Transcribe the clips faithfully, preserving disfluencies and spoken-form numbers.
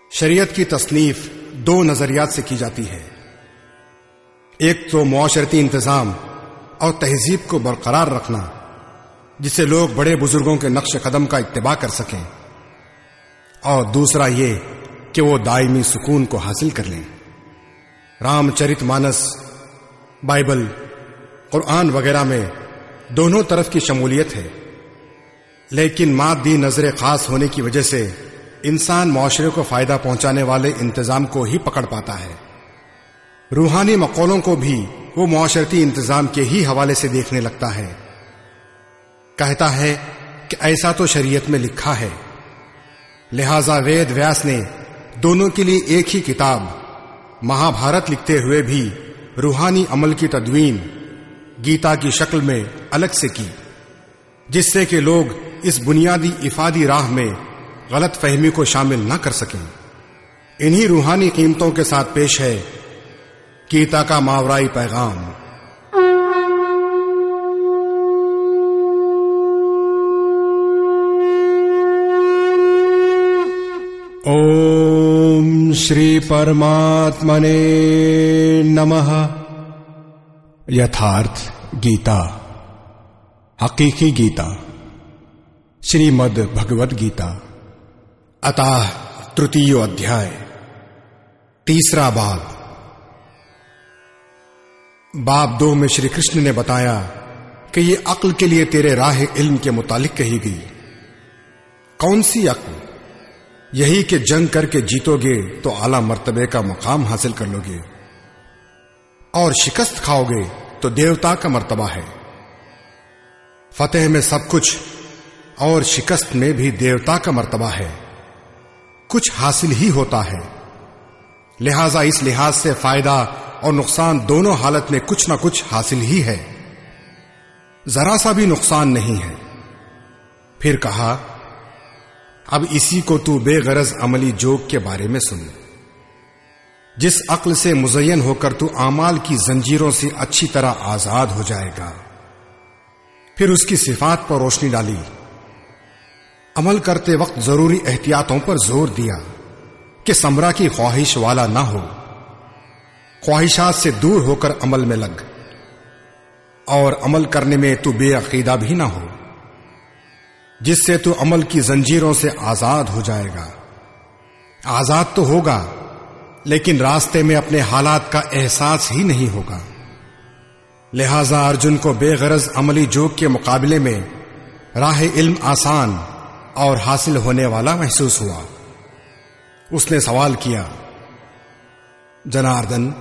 शरीयत की तसनीफ दो नजरियात से की जाती है। एक तो मुआशरती इंतजाम और तहजीब को बरकरार रखना, जिससे लोग बड़े बुजुर्गों के नक्श कदम का इत्तिबा कर सकें, और दूसरा ये कि वो दायमी सुकून को हासिल कर लें। रामचरितमानस, बाइबल, कुरान वगैरह में दोनों तरफ की शमूलियत है, लेकिन मादी नजर खास होने की वजह से इंसान मुआशरे को फायदा पहुंचाने वाले इंतजाम को ही पकड़ पाता है। रूहानी मकौलों को भी वो मुआशरती इंतजाम के ही हवाले से देखने लगता है। कहता है कि ऐसा तो शरीयत में लिखा है, लिहाजा वेद व्यास ने दोनों के लिए एक ही किताब महाभारत लिखते हुए भी रूहानी अमल की तदवीन गीता की शक्ल में अलग से की, जिससे कि लोग इस बुनियादी इफादी राह में गलत फहमी को शामिल न कर सकें। इन्हीं रूहानी कीमतों के साथ पेश है गीता का मावराई पैगाम। ओम श्री परमात्मने नमः। यथार्थ गीता, हकीकी गीता, श्रीमद् भगवद गीता, अतः तृतीय अध्याय, तीसरा बाब। बाब दो में श्री कृष्ण ने बताया कि ये अक्ल के लिए तेरे राह इल्म के मुतालिक कही गई। कौन सी अक्ल? यही कि जंग करके जीतोगे तो आला मर्तबे का मकाम हासिल कर लोगे, और शिकस्त खाओगे तो देवता का मर्तबा है। फतेह में सब कुछ और शिकस्त में भी देवता का मर्तबा है। कुछ हासिल ही होता है, लिहाजा इस लिहाज से फायदा और नुकसान दोनों हालत में कुछ ना कुछ हासिल ही है, जरा सा भी नुकसान नहीं है। फिर कहा, अब इसी को तू बेगरज अमली जोग के बारे में सुन, जिस अक्ल से मुज़य्यन होकर तू आमाल की जंजीरों से अच्छी तरह आजाद हो जाएगा। फिर उसकी सिफात पर रोशनी डाली, अमल करते वक्त जरूरी एहतियातों पर जोर दिया कि समरा की ख्वाहिश वाला ना हो, ख्वाहिशात से दूर होकर अमल में लग, और अमल करने में तू बेअकीदा भी ना हो, जिससे तू अमल की जंजीरों से आजाद हो जाएगा। आजाद तो होगा, लेकिन रास्ते में अपने हालात का एहसास ही नहीं होगा। लिहाजा अर्जुन को बेगरज अमली जोग के मुकाबले में राह इल्म आसान और हासिल होने वाला महसूस हुआ। उसने सवाल किया, जनार्दन,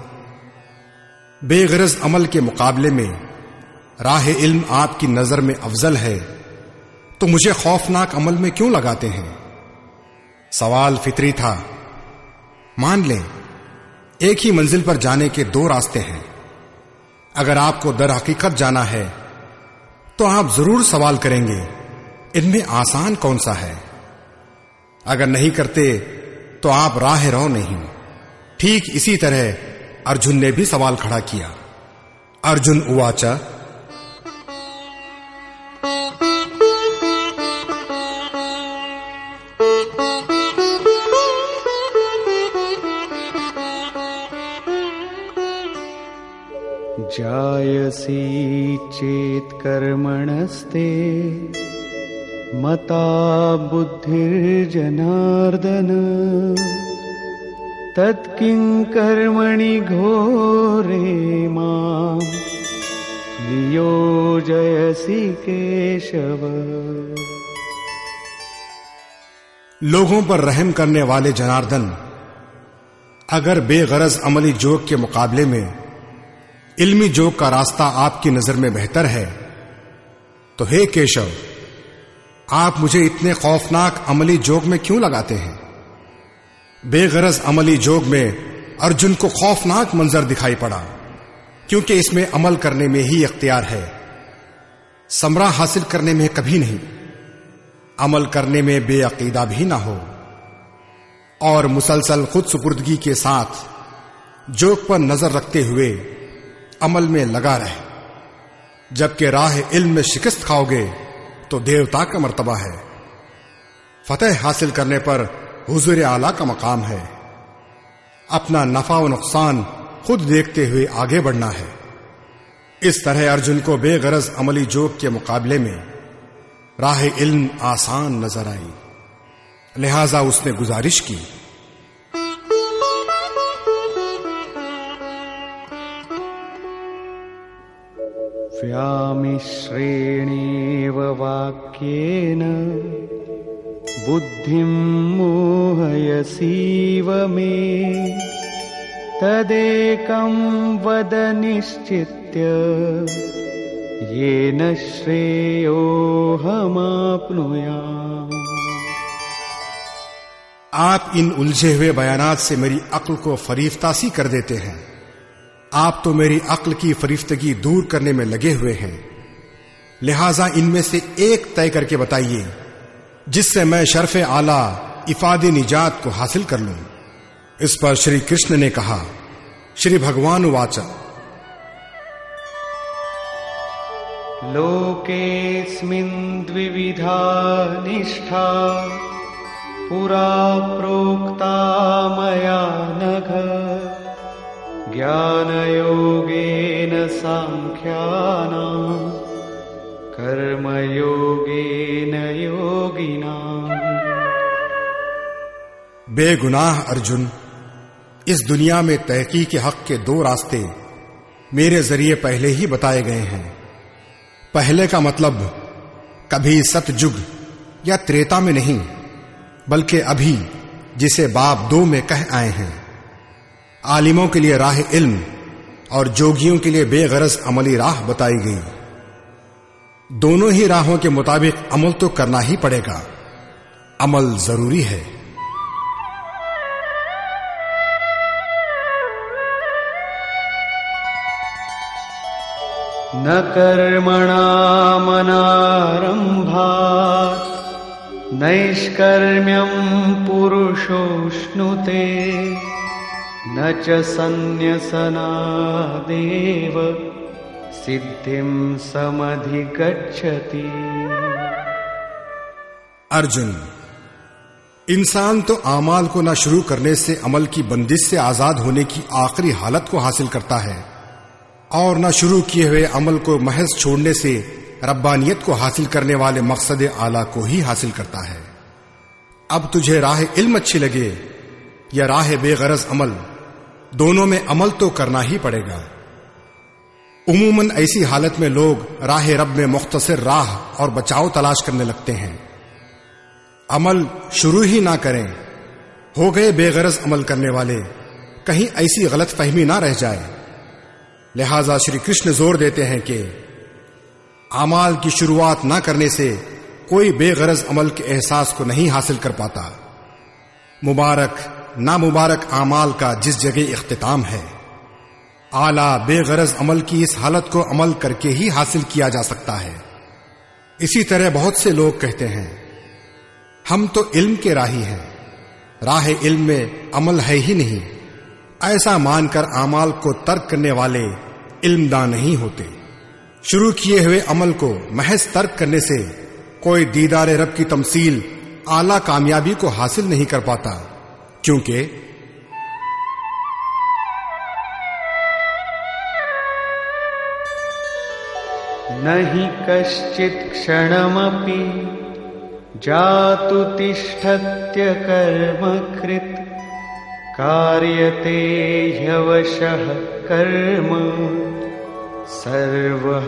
बेगरज अमल के मुकाबले में राह इल्म आपकी नजर में अफजल है, तो मुझे खौफनाक अमल में क्यों लगाते हैं? सवाल फितरी था। मान लें एक ही मंजिल पर जाने के दो रास्ते हैं। अगर आपको दर हकीकत जाना है तो आप जरूर सवाल करेंगे, इनमें आसान कौन सा है? अगर नहीं करते तो आप राह रो नहीं। ठीक इसी तरह अर्जुन ने भी सवाल खड़ा किया। अर्जुन उवाचा, जायसी चेत कर्मणस्ते मता बुद्धिर्जनार्दन तत्किं कर्मणि घोरे मां नियोजयसि केशव। लोगों पर रहम करने वाले जनार्दन, अगर बेगरज अमली जोग के मुकाबले में इल्मी जोग का रास्ता आपकी नजर में बेहतर है, तो हे केशव, आप मुझे इतने खौफनाक अमली जोग में क्यों लगाते हैं? बेगरज अमली जोग में अर्जुन को खौफनाक मंजर दिखाई पड़ा, क्योंकि इसमें अमल करने में ही इख्तियार है, समरा हासिल करने में कभी नहीं। अमल करने में बेअकीदा भी ना हो और मुसलसल खुद सुपुर्दगी के साथ जोग पर नजर रखते हुए अमल में लगा रहे। जबकि राह इल्म में शिकस्त खाओगे तो देवता का मर्तबा है। फतेह हासिल करने पर हुजूर आला का मकाम है। अपना नफा व नुकसान खुद देखते हुए आगे बढ़ना है। इस तरह अर्जुन को बेगरज अमली जोक के मुकाबले में राह इल्म आसान नजर आई, लिहाजा उसने गुजारिश की, व्यामिश्रेणेव वाक्येन बुद्धिं मोहयसीव मे तदेकं वद निश्चित्य येन श्रेयोऽहमाप्नुयाम्। आप इन उलझे हुए बयानात से मेरी अक्ल को फरीफ्तासी कर देते हैं। आप तो मेरी अक्ल की फरीफ्तगी दूर करने में लगे हुए हैं, लिहाजा इनमें से एक तय करके बताइए जिससे मैं शर्फ़े आला इफादे निजात को हासिल कर लूं। इस पर श्री कृष्ण ने कहा, श्री भगवान उवाच, लोकेऽस्मिन् द्विविधा निष्ठा पुरा प्रोक्ता मया नघ ज्ञानयोगेन सांख्यानां कर्मयोगेन योगिनाम्। बेगुनाह अर्जुन, इस दुनिया में तहकीक के हक के दो रास्ते मेरे जरिए पहले ही बताए गए हैं। पहले का मतलब कभी सतयुग या त्रेता में नहीं, बल्कि अभी, जिसे बाब दो में कह आए हैं। आलिमों के लिए राह इल्म और जोगियों के लिए बेगरज अमली राह बताई गई। दोनों ही राहों के मुताबिक अमल तो करना ही पड़ेगा। अमल जरूरी है। न कर्मणामनारम्भात् नैष्कर्म्यं पुरुषोऽश्नुते न च सन्न्यसनादेव सिद्धिं समधिगच्छति। अर्जुन, इंसान तो आमाल को न शुरू करने से अमल की बंदिश से आजाद होने की आखिरी हालत को हासिल करता है और न शुरू किए हुए अमल को महज छोड़ने से रब्बानियत को हासिल करने वाले मकसद आला को ही हासिल करता है। अब तुझे राह इल्म अच्छी लगे या राह बेगरज अमल, दोनों में अमल तो करना ही पड़ेगा। उमूमन ऐसी हालत में लोग राह रब में मुख्तसर राह और बचाव तलाश करने लगते हैं। अमल शुरू ही ना करें, हो गए बेगरज अमल करने वाले, कहीं ऐसी गलत फहमी ना रह जाए। लिहाजा श्री कृष्ण जोर देते हैं कि अमाल की शुरुआत ना करने से कोई बेगरज अमल के एहसास को नहीं हासिल कर पाता। मुबारक नामुबारक अमाल का जिस जगह इख्तिताम है, आला बेगरज अमल की इस हालत को अमल करके ही हासिल किया जा सकता है। इसी तरह बहुत से लोग कहते हैं, हम तो इल्म के राही हैं, राह इल्म में अमल है ही नहीं। ऐसा मानकर अमाल को तर्क करने वाले इल्मदान नहीं होते। शुरू किए हुए अमल को महज तर्क करने से कोई दीदार रब की तमसील आला कामयाबी को हासिल नहीं कर पाता, क्योंकि नहि कश्चित् क्षणमपि जातु तिष्ठत्य कर्मकृत् कार्यते ह्यवशः कर्म सर्वः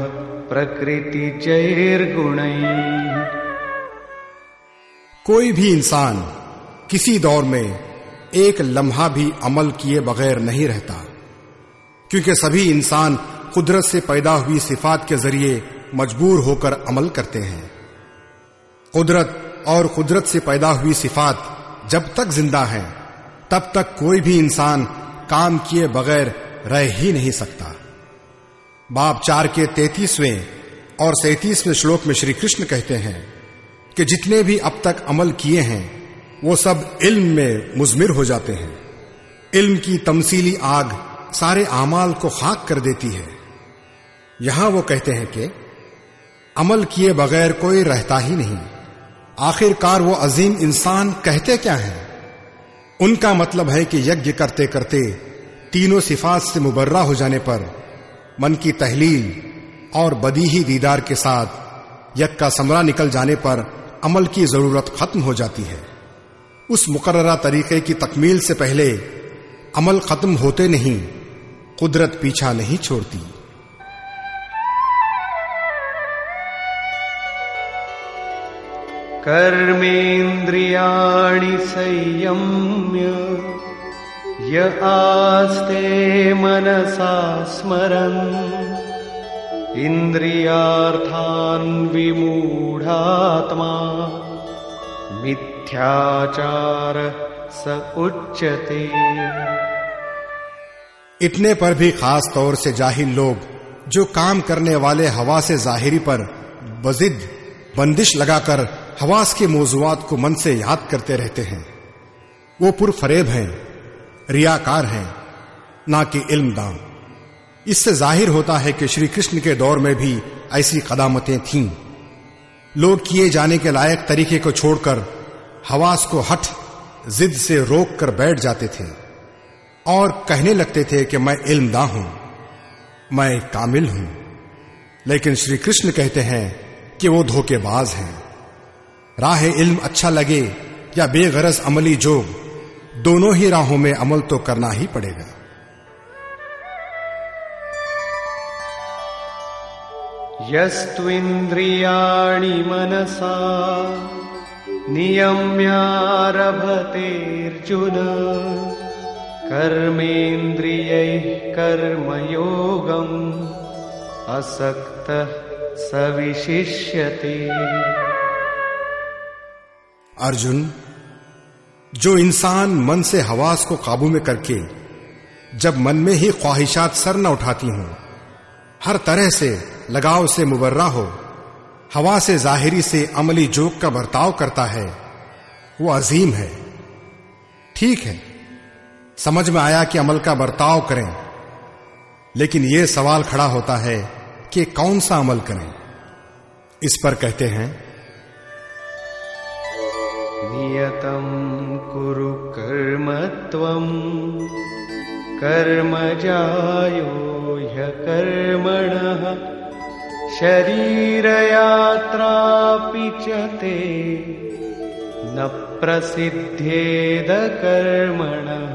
प्रकृतिजैर्गुणैः। कोई भी इंसान किसी दौर में एक लम्हा भी अमल किए बगैर नहीं रहता, क्योंकि सभी इंसान कुदरत से पैदा हुई सिफात के जरिए मजबूर होकर अमल करते हैं। कुदरत और कुदरत से पैदा हुई सिफात जब तक जिंदा हैं, तब तक कोई भी इंसान काम किए बगैर रह ही नहीं सकता। बाब चार के तैतीसवें और सैंतीसवें श्लोक में श्री कृष्ण कहते हैं कि जितने भी अब तक अमल किए हैं वो सब इल्म में मुजमिर हो जाते हैं। इल्म की तमसीली आग सारे आमाल को खाक कर देती है। यहां वो कहते हैं कि अमल किए बगैर कोई रहता ही नहीं। आखिरकार वो अजीम इंसान कहते क्या हैं? उनका मतलब है कि यज्ञ करते करते तीनों सिफात से मुबर्रा हो जाने पर मन की तहलील और बदीही दीदार के साथ यज्ञ का समरा निकल जाने पर अमल की जरूरत खत्म हो जाती है। उस मुकर्ररा तरीके की तकमील से पहले अमल खत्म होते नहीं कुदरत पीछा नहीं छोड़ती। कर्मेन्द्रियाणि संयम्य य आस्ते मनसा स्मरन् इंद्रियार्थान् विमूढ़ात्मा मिथ्याचार स उच्यते। इतने पर भी खास तौर से जाहिल लोग जो काम करने वाले हवा से जाहिरी पर बजिद बंदिश लगाकर हवास के मौजुआत को मन से याद करते रहते हैं, वो पुरफरेब हैं, रियाकार हैं, ना कि इल्मदान। इससे जाहिर होता है कि श्री कृष्ण के दौर में भी ऐसी कदामतें थीं। लोग किए जाने के लायक तरीके को छोड़कर हवास को हठ जिद से रोक कर बैठ जाते थे और कहने लगते थे कि मैं इल्मदा हूं, मैं कामिल हूं। लेकिन श्री कृष्ण कहते हैं कि वो धोखेबाज हैं। राह इल्म अच्छा लगे या बेगरज अमली जोग, दोनों ही राहों में अमल तो करना ही पड़ेगा। यस्त्विन्द्रियाणि मनसा नियम्यारभतेऽर्जुन कर्मेन्द्रियैः कर्मयोगम् असक्तः स विशिष्यते। अर्जुन, जो इंसान मन से हवास को काबू में करके जब मन में ही ख्वाहिशात सर न उठाती हों, हर तरह से लगाव से मुबर्रा हो, हवा से जाहिरी से अमली जोक का बर्ताव करता है, वो अजीम है। ठीक है, समझ में आया कि अमल का बर्ताव करें, लेकिन यह सवाल खड़ा होता है कि कौन सा अमल करें। इस पर कहते हैं, नियतं कुरु कर्म त्वं कर्मजायो ह्यकर्मणः शरीरयात्रापि च ते न प्रसिद्धेद कर्मणः।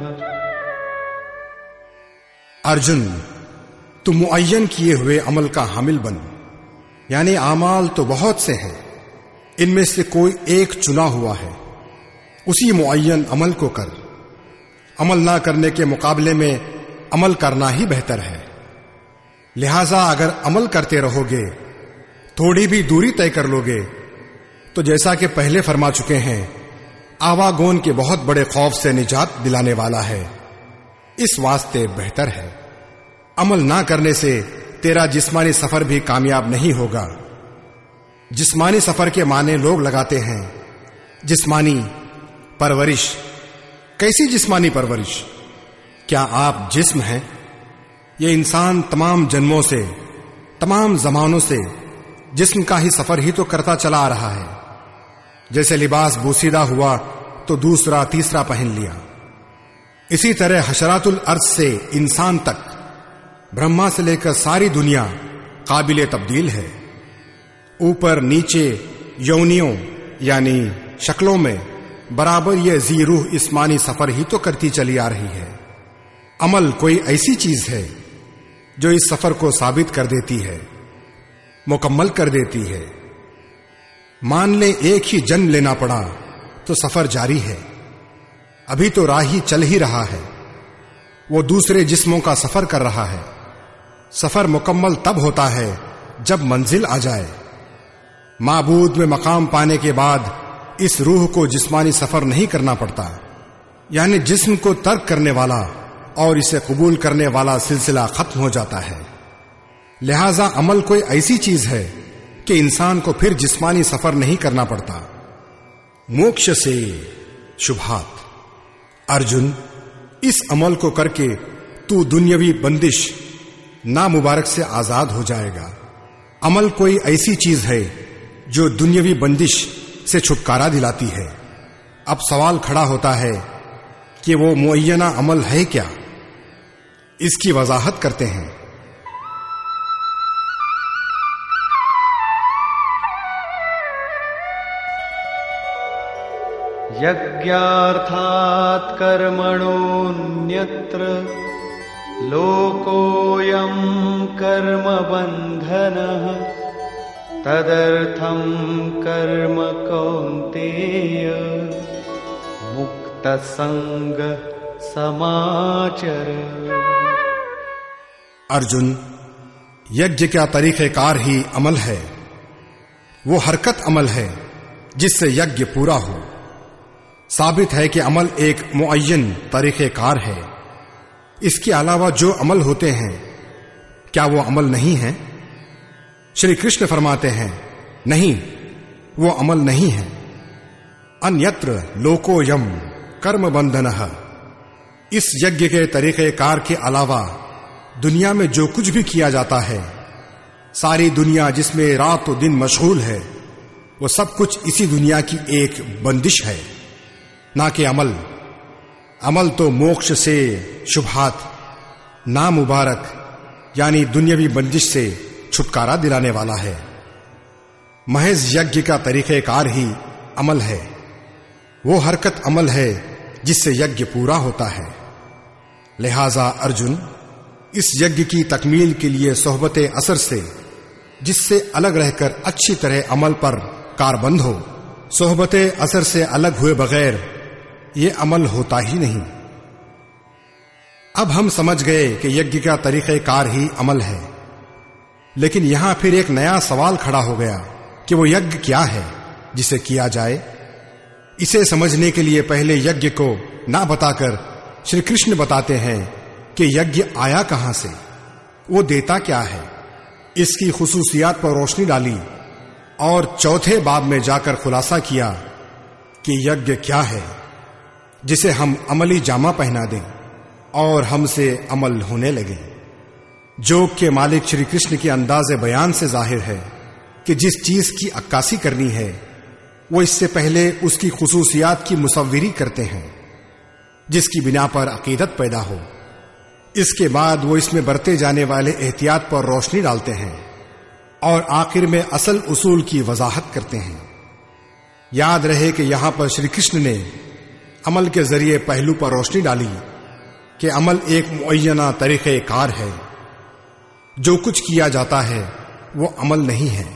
अर्जुन, तू मुअय्यन किए हुए अमल का हामिल बन, यानी आमाल तो बहुत से हैं, इनमें से कोई एक चुना हुआ है, उसी मुअय्यन अमल को कर। अमल ना करने के मुकाबले में अमल करना ही बेहतर है। लिहाजा अगर अमल करते रहोगे, थोड़ी भी दूरी तय कर लोगे, तो जैसा कि पहले फरमा चुके हैं, आवागोन के बहुत बड़े खौफ से निजात दिलाने वाला है। इस वास्ते बेहतर है अमल ना करने से तेरा जिस्मानी सफर भी कामयाब नहीं होगा। जिस्मानी सफर के माने लोग लगाते हैं जिस्मानी परवरिश। कैसी जिस्मानी परवरिश? क्या आप जिस्म हैं? ये इंसान तमाम जन्मों से, तमाम जमानों से जिस्म का ही सफर ही तो करता चला आ रहा है। जैसे लिबास बोसीदा हुआ तो दूसरा तीसरा पहन लिया, इसी तरह हशरातुल अर्ज से इंसान तक, ब्रह्मा से लेकर सारी दुनिया काबिले तब्दील है। ऊपर नीचे यौनियों यानी शक्लों में बराबर ये जी रूह इस्मानी सफर ही तो करती चली आ रही है। अमल कोई ऐसी चीज है जो इस सफर को साबित कर देती है, मुकम्मल कर देती है। मान ले एक ही जन्म लेना पड़ा तो सफर जारी है, अभी तो राही चल ही रहा है, वो दूसरे जिस्मों का सफर कर रहा है। सफर मुकम्मल तब होता है जब मंजिल आ जाए। माबूद में मकाम पाने के बाद इस रूह को जिस्मानी सफर नहीं करना पड़ता, यानी जिस्म को तर्क करने वाला और इसे कबूल करने वाला सिलसिला खत्म हो जाता है। लिहाजा अमल कोई ऐसी चीज है कि इंसान को फिर जिस्मानी सफर नहीं करना पड़ता। मोक्ष से शुभात। अर्जुन, इस अमल को करके तू दुनियावी बंदिश नामुबारक से आजाद हो जाएगा। अमल कोई ऐसी चीज है जो दुनियावी बंदिश से छुटकारा दिलाती है। अब सवाल खड़ा होता है, कि वो मुअय्यना अमल है क्या, इसकी वजाहत करते हैं। यज्ञार्थात् कर्मणोऽन्यत्र लोकोऽयं कर्मबन्धनः तदर्थं कर्म कौन्तेय मुक्तसंग समाचर। अर्जुन, यज्ञ का तरीक़ेकार ही अमल है। वो हरकत अमल है जिससे यज्ञ पूरा हो। साबित है कि अमल एक मुअय्यन तरीक़ेकार है। इसके अलावा जो अमल होते हैं, क्या वो अमल नहीं है? श्री कृष्ण फरमाते हैं, नहीं, वो अमल नहीं है। अन्यत्र लोकोयम कर्म बंधनः, इस यज्ञ के तरीक़ेकार के अलावा दुनिया में जो कुछ भी किया जाता है, सारी दुनिया जिसमें रात और दिन मशगूल है, वो सब कुछ इसी दुनिया की एक बंदिश है, ना कि अमल। अमल तो मोक्ष से शुभात ना मुबारक यानी दुनियावी बंदिश से छुटकारा दिलाने वाला है। महज यज्ञ का तरीक़ेकार ही अमल है। वो हरकत अमल है जिससे यज्ञ पूरा होता है। लिहाजा अर्जुन, इस यज्ञ की तकमील के लिए सोहबत असर से, जिससे अलग रहकर अच्छी तरह अमल पर कारबंद हो, सोहबत असर से अलग हुए बगैर ये अमल होता ही नहीं। अब हम समझ गए कि यज्ञ का तरीक़ेकार ही अमल है, लेकिन यहां फिर एक नया सवाल खड़ा हो गया कि वो यज्ञ क्या है जिसे किया जाए। इसे समझने के लिए पहले यज्ञ को ना बताकर श्री कृष्ण बताते हैं कि यज्ञ आया कहां से, वो देता क्या है, इसकी खुसूसियात पर रोशनी डाली और चौथे बाब में जाकर खुलासा किया कि यज्ञ क्या है जिसे हम अमली जामा पहना दें और हमसे अमल होने लगे। जोग के मालिक श्री कृष्ण के अंदाज़े बयान से जाहिर है कि जिस चीज की अक्कासी करनी है, वो इससे पहले उसकी खुसूसियात की मुसव्विरी करते हैं, जिसकी बिना पर अकीदत पैदा हो। इसके बाद वो इसमें बरते जाने वाले एहतियात पर रोशनी डालते हैं और आखिर में असल उसूल की वजाहत करते हैं। याद रहे कि यहां पर श्री कृष्ण ने अमल के जरिए पहलू पर रोशनी डाली कि अमल एक मुअय्यना तरीक़ेकार है। जो कुछ किया जाता है वो अमल नहीं है।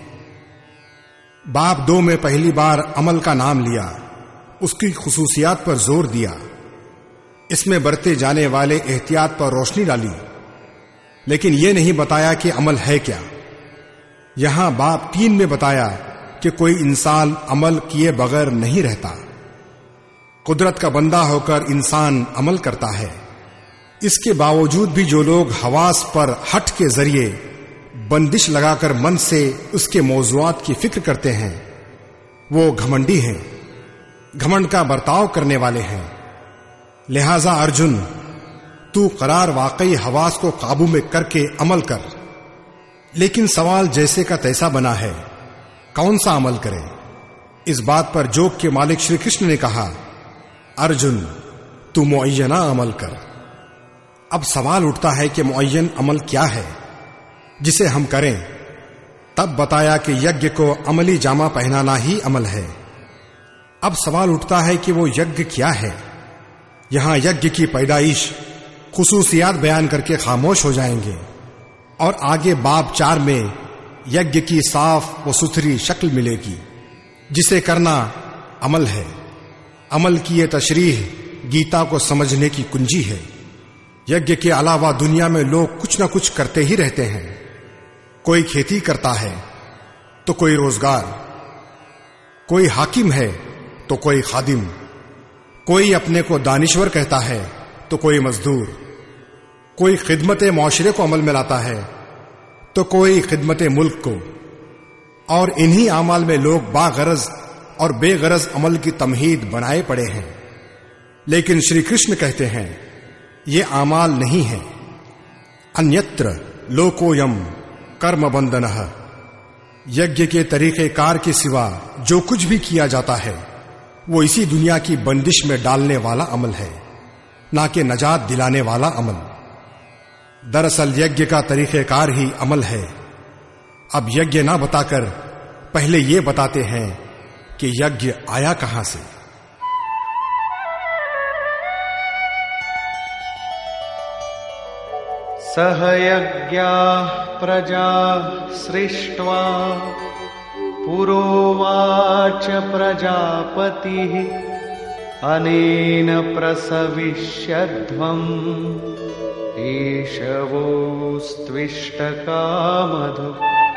बाब दो में पहली बार अमल का नाम लिया, उसकी खुसूसियात पर जोर दिया, इसमें बरते जाने वाले एहतियात पर रोशनी डाली, लेकिन यह नहीं बताया कि अमल है क्या। यहां बाब तीन में बताया कि कोई इंसान अमल किए बगैर नहीं रहता। कुदरत का बंदा होकर इंसान अमल करता है। इसके बावजूद भी जो लोग हवास पर हट के जरिए बंदिश लगाकर मन से उसके मौजुआत की फिक्र करते हैं, वो घमंडी हैं, घमंड का बर्ताव करने वाले हैं। लिहाजा अर्जुन, तू करार वाकई हवास को काबू में करके अमल कर। लेकिन सवाल जैसे का तैसा बना है, कौन सा अमल करें? इस बात पर जोग के मालिक श्री कृष्ण ने कहा, अर्जुन, तू मुअय्यना अमल कर। अब सवाल उठता है कि मुअय्यन अमल क्या है जिसे हम करें। तब बताया कि यज्ञ को अमली जामा पहनाना ही अमल है। अब सवाल उठता है कि वो यज्ञ क्या है। यहां यज्ञ की पैदाइश, खुसूसियात बयान करके खामोश हो जाएंगे और आगे बाब चार में यज्ञ की साफ व सुथरी शक्ल मिलेगी, जिसे करना अमल है। अमल की ये तशरीह गीता को समझने की कुंजी है। यज्ञ के अलावा दुनिया में लोग कुछ ना कुछ करते ही रहते हैं। कोई खेती करता है तो कोई रोजगार, कोई हाकिम है तो कोई खादिम, कोई अपने को दानिश्वर कहता है तो कोई मजदूर, कोई खिदमत माशरे को अमल में लाता है तो कोई खिदमत मुल्क को। और इन्हीं आमाल में लोग बागरज और बेगरज अमल की तमहीद बनाए पड़े हैं। लेकिन श्री कृष्ण कहते हैं, ये आमाल नहीं है। अन्यत्र लोकोयम कर्म बंधनः, यज्ञ के तरीक़ेकार के सिवा जो कुछ भी किया जाता है वो इसी दुनिया की बंदिश में डालने वाला अमल है। ना कि नजात दिलाने वाला अमल। दरअसल यज्ञ का तरीक़ेकार ही अमल है। अब यज्ञ ना बताकर पहले ये बताते हैं कि यज्ञ आया कहां से। सह यज्ञाः प्रजा सृष्ट्वा पुरोवाच प्रजापतिः अनेन प्रसविष्यध्वम् एषवोस्त्विष्टकामधु।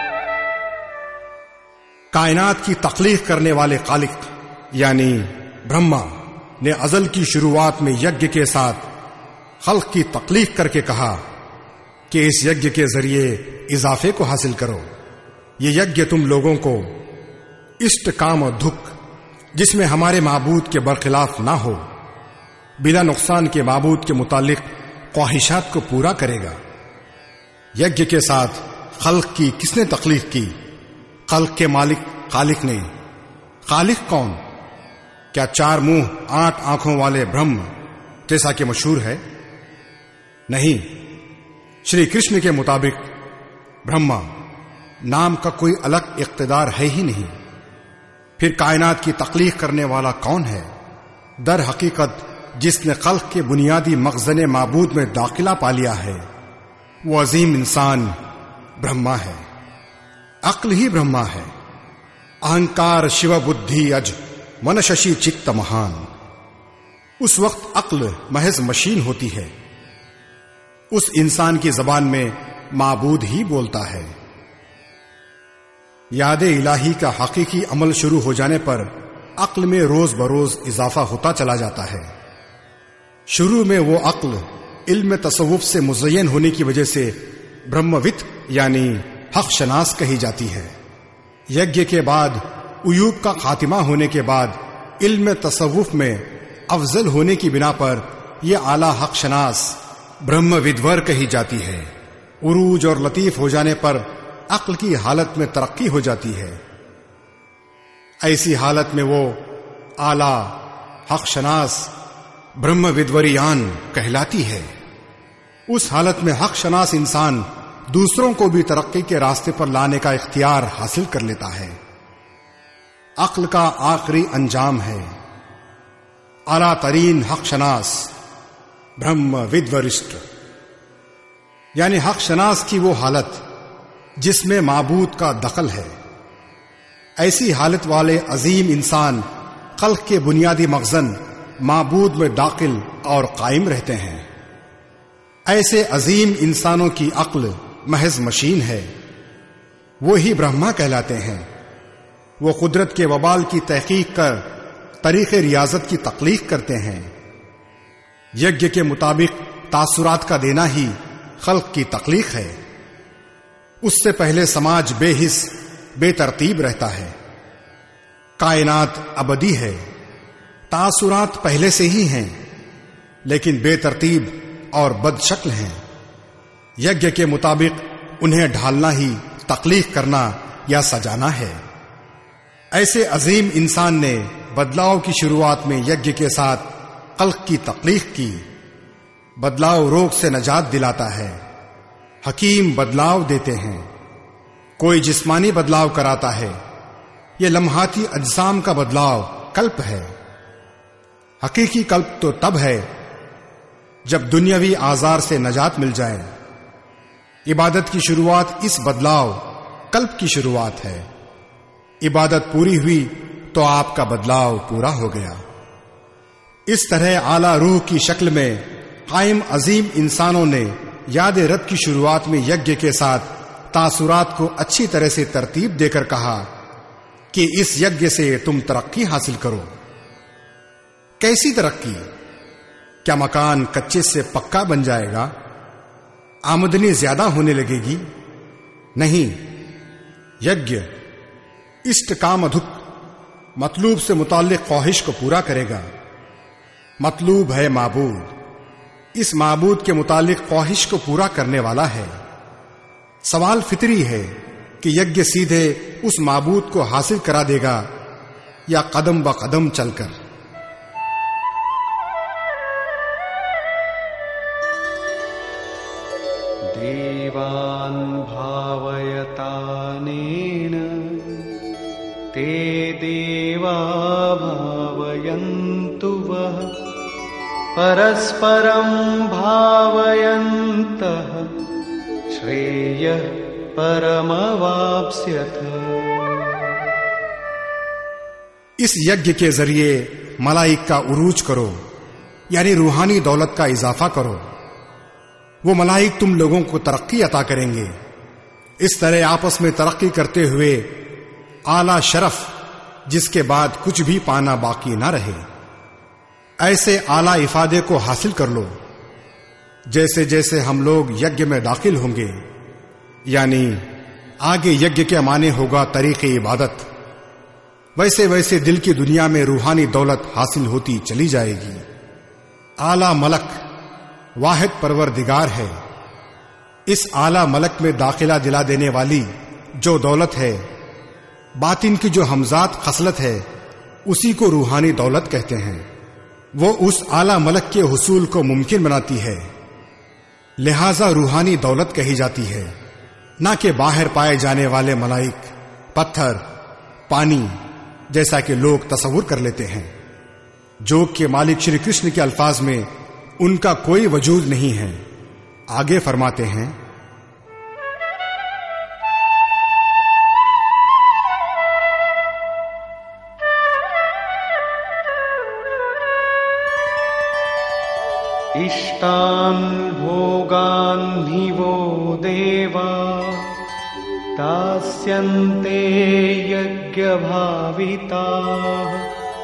कायनात की तख्लीक करने वाले खालिक यानी ब्रह्मा ने अज़ल की शुरुआत में यज्ञ के साथ खल्क की तख्लीक करके कहा कि इस यज्ञ के जरिए इजाफे को हासिल करो। ये यज्ञ तुम लोगों को इष्ट काम और दुख जिसमें हमारे माबूद के बरखिलाफ ना हो, बिना नुकसान के माबूद के मुतालिक ख्वाहिशात को पूरा करेगा। यज्ञ के साथ खल्क की किसने तख्लीक की? खल्क के मालिक खालिक ने। खालिक कौन? क्या चार मुंह आठ आंखों वाले ब्रह्म जैसा कि मशहूर है? नहीं, श्री कृष्ण के मुताबिक ब्रह्मा नाम का कोई अलग इख्तिदार है ही नहीं। फिर कायनात की तख्लीक करने वाला कौन है? दर हकीकत जिसने खल्क के बुनियादी मखज़न माबूद में दाखिला पा लिया है वो अजीम इंसान ब्रह्मा है। अक्ल ही ब्रह्मा है। अहंकार शिव बुद्धि अज मन शशि चित्त महान। उस वक्त अक्ल महज मशीन होती है। उस इंसान की जबान में माबूद ही बोलता है। याद इलाही का हकीकी अमल शुरू हो जाने पर अक्ल में रोज बरोज इजाफा होता चला जाता है। शुरू में वो अक्ल इल्म तसव्वुफ से मुज़य्यन होने की वजह से ब्रह्मविद यानी हक शनास कही जाती है। यज्ञ के बाद उयूब का खातिमा होने के बाद इल्म तसव्वुफ में अफजल होने की बिना पर यह आला हक शनास ब्रह्मविद्वर कही जाती है। उरूज और लतीफ हो जाने पर अक्ल की हालत में तरक्की हो जाती है। ऐसी हालत में वो आला हक शनास ब्रह्मविद्वरियान कहलाती है। उस हालत में हक शनास इंसान दूसरों को भी तरक्की के रास्ते पर लाने का इख्तियार हासिल कर लेता है। अक्ल का आखिरी अंजाम है आला तरीन हक शनास ब्रह्मविद्वरिष्ठ, यानी हक शनास की वो हालत जिसमें माबूद का दखल है। ऐसी हालत वाले अजीम इंसान खल्क के बुनियादी मखज़न माबूद में दाखिल और कायम रहते हैं। ऐसे अजीम इंसानों की अक्ल महज मशीन है। वो ही ब्रह्मा कहलाते हैं। वो कुदरत के वबाल की तहकीक कर तरीक़े रियाजत की तख्लीक करते हैं। यज्ञ के मुताबिक तासुरात का देना ही खल्क की तख्लीक है। उससे पहले समाज बेहिस बेतरतीब रहता है। कायनात अबदी है। तासुरात पहले से ही हैं, लेकिन बेतरतीब और बदशक्ल हैं। यज्ञ के मुताबिक उन्हें ढालना ही तख्लीक करना या सजाना है। ऐसे अजीम इंसान ने बदलाव की शुरुआत में यज्ञ के साथ खल्क की तख्लीक की। बदलाव रोग से नजात दिलाता है। हकीम बदलाव देते हैं। कोई जिस्मानी बदलाव कराता है। यह लम्हाती अज्साम का बदलाव कल्प है। हकीकी कल्प तो तब है जब दुनियावी आजार से नजात मिल जाए। इबादत की शुरुआत इस बदलाव कल्प की शुरुआत है। इबादत पूरी हुई तो आपका बदलाव पूरा हो गया। इस तरह आला रूह की शक्ल में कायम अजीम इंसानों ने याद रब की शुरुआत में यज्ञ के साथ तासुरात को अच्छी तरह से तरतीब देकर कहा कि इस यज्ञ से तुम तरक्की हासिल करो। कैसी तरक्की? क्या मकान कच्चे से पक्का बन जाएगा? आमदनी ज्यादा होने लगेगी? नहीं, यज्ञ इष्ट काम अधुक मतलूब से मुताल्लिक ख्वाहिश को पूरा करेगा। मतलूब है माबूद। इस माबूद के मुतालिक ख्वाहिश को पूरा करने वाला है। सवाल फितरी है कि यज्ञ सीधे उस माबूद को हासिल करा देगा या कदम ब कदम चलकर। देवान् भावयतानेन ते देवा भावयन्तु वः परस्परं भावयन्तः श्रेयः परमवाप्स्यथ। इस यज्ञ के जरिए मलाइक का उरूज करो, यानी रूहानी दौलत का इजाफा करो। वो मलाइक तुम लोगों को तरक्की अता करेंगे। इस तरह आपस में तरक्की करते हुए आला शरफ, जिसके बाद कुछ भी पाना बाकी ना रहे, ऐसे आला इफादे को हासिल कर लो। जैसे जैसे हम लोग यज्ञ में दाखिल होंगे, यानी आगे यज्ञ के माने होगा तरीके इबादत, वैसे वैसे दिल की दुनिया में रूहानी दौलत हासिल होती चली जाएगी। आला मलक वाहिद परवरदिगार है। इस आला मलक में दाखिला दिला देने वाली जो दौलत है, बातिन की जो हमजात खसलत है, उसी को रूहानी दौलत कहते हैं। वो उस आला मलक के हुसूल को मुमकिन बनाती है, लिहाजा रूहानी दौलत कही जाती है, ना कि बाहर पाए जाने वाले मलाइक, पत्थर, पानी, जैसा कि लोग तसव्वुर कर लेते हैं। जोग के मालिक श्री कृष्ण के अल्फाज में उनका कोई वजूद नहीं है। आगे फरमाते हैं, इष्टान् भोगान् हि वो देवा दास्यन्ते यज्ञभाविताः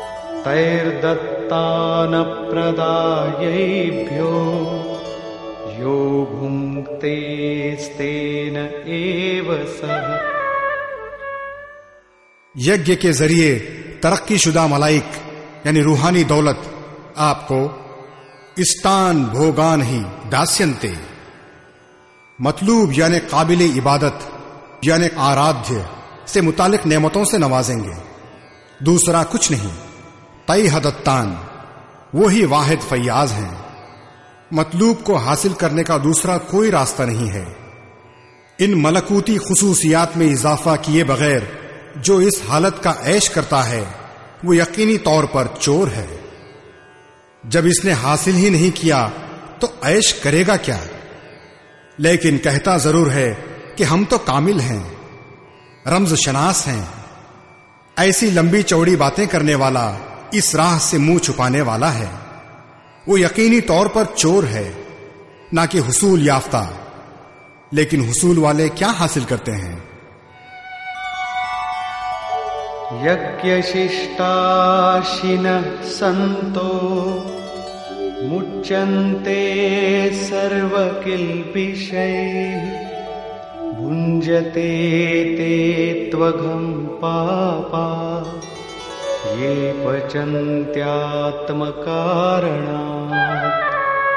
तैर्दत्तानप्रदायैभ्यो यो भुङ्क्तेस्तेन एव सः। यज्ञ के जरिए तरक्की शुदा मलाइक यानी रूहानी दौलत आपको इस्तान भोगान ही दास्यन्ते, मतलूब यानी काबिल इबादत यानी आराध्य से मुतालिक नेमतों से नवाजेंगे, दूसरा कुछ नहीं। तय हदत्तान, वो ही वाहिद फैयाज हैं। मतलूब को हासिल करने का दूसरा कोई रास्ता नहीं है। इन मलकूती खुसूसियात में इजाफा किए बगैर जो इस हालत का ऐश करता है, वो यकीनी तौर पर चोर है। जब इसने हासिल ही नहीं किया तो ऐश करेगा क्या? लेकिन कहता जरूर है कि हम तो कामिल हैं, रम्ज शनास हैं। ऐसी लंबी चौड़ी बातें करने वाला इस राह से मुंह छुपाने वाला है। वो यकीनी तौर पर चोर है, ना कि हुसूल याफ्ता। लेकिन हुसूल वाले क्या हासिल करते हैं? यज्ञशिष्टाशिनः सन्तो मुच्यन्ते सर्वकिल्बिषैः भुञ्जते ते त्वघं पापा ये पचन्त्यात्मकारणात्।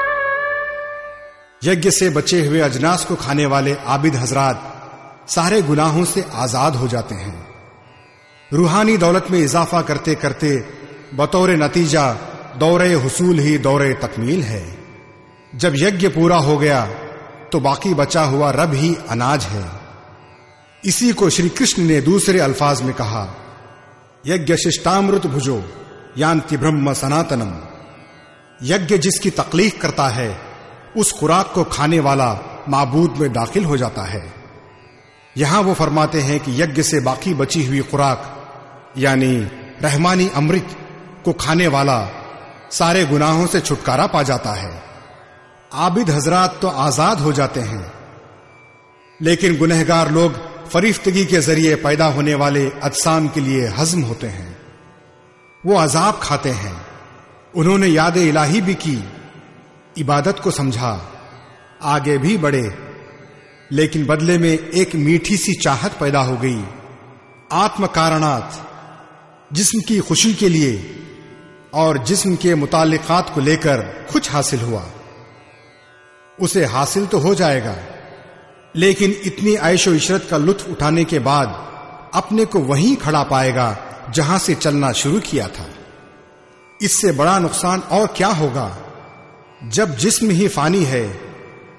यज्ञ से बचे हुए अजनास को खाने वाले आबिद हजरात सारे गुनाहों से आजाद हो जाते हैं। रूहानी दौलत में इजाफा करते करते बतौर नतीजा दौरे हुसूल ही दौरे तकमील है। जब यज्ञ पूरा हो गया तो बाकी बचा हुआ रब ही अनाज है। इसी को श्री कृष्ण ने दूसरे अल्फाज में कहा, यज्ञ शिष्टामृत भुजो यान्ति ब्रह्म सनातनम। यज्ञ जिसकी तकलीफ करता है, उस खुराक को खाने वाला माबूद में दाखिल हो जाता है। यहां वो फरमाते हैं कि यज्ञ से बाकी बची हुई खुराक यानी रहमानी अमृत को खाने वाला सारे गुनाहों से छुटकारा पा जाता है। आबिद हजरात तो आजाद हो जाते हैं, लेकिन गुनहगार लोग फरिश्तगी के जरिए पैदा होने वाले अजसाम के लिए हजम होते हैं। वो अजाब खाते हैं। उन्होंने याद इलाही भी की, इबादत को समझा, आगे भी बढ़े, लेकिन बदले में एक मीठी सी चाहत पैदा हो गई। आत्म कारणात, जिस्म की खुशी के लिए और जिस्म के मुताल्लिकात को लेकर कुछ हासिल हुआ, उसे हासिल तो हो जाएगा, लेकिन इतनी ऐशो इशरत का लुत्फ उठाने के बाद अपने को वहीं खड़ा पाएगा जहां से चलना शुरू किया था। इससे बड़ा नुकसान और क्या होगा? जब जिस्म ही फानी है,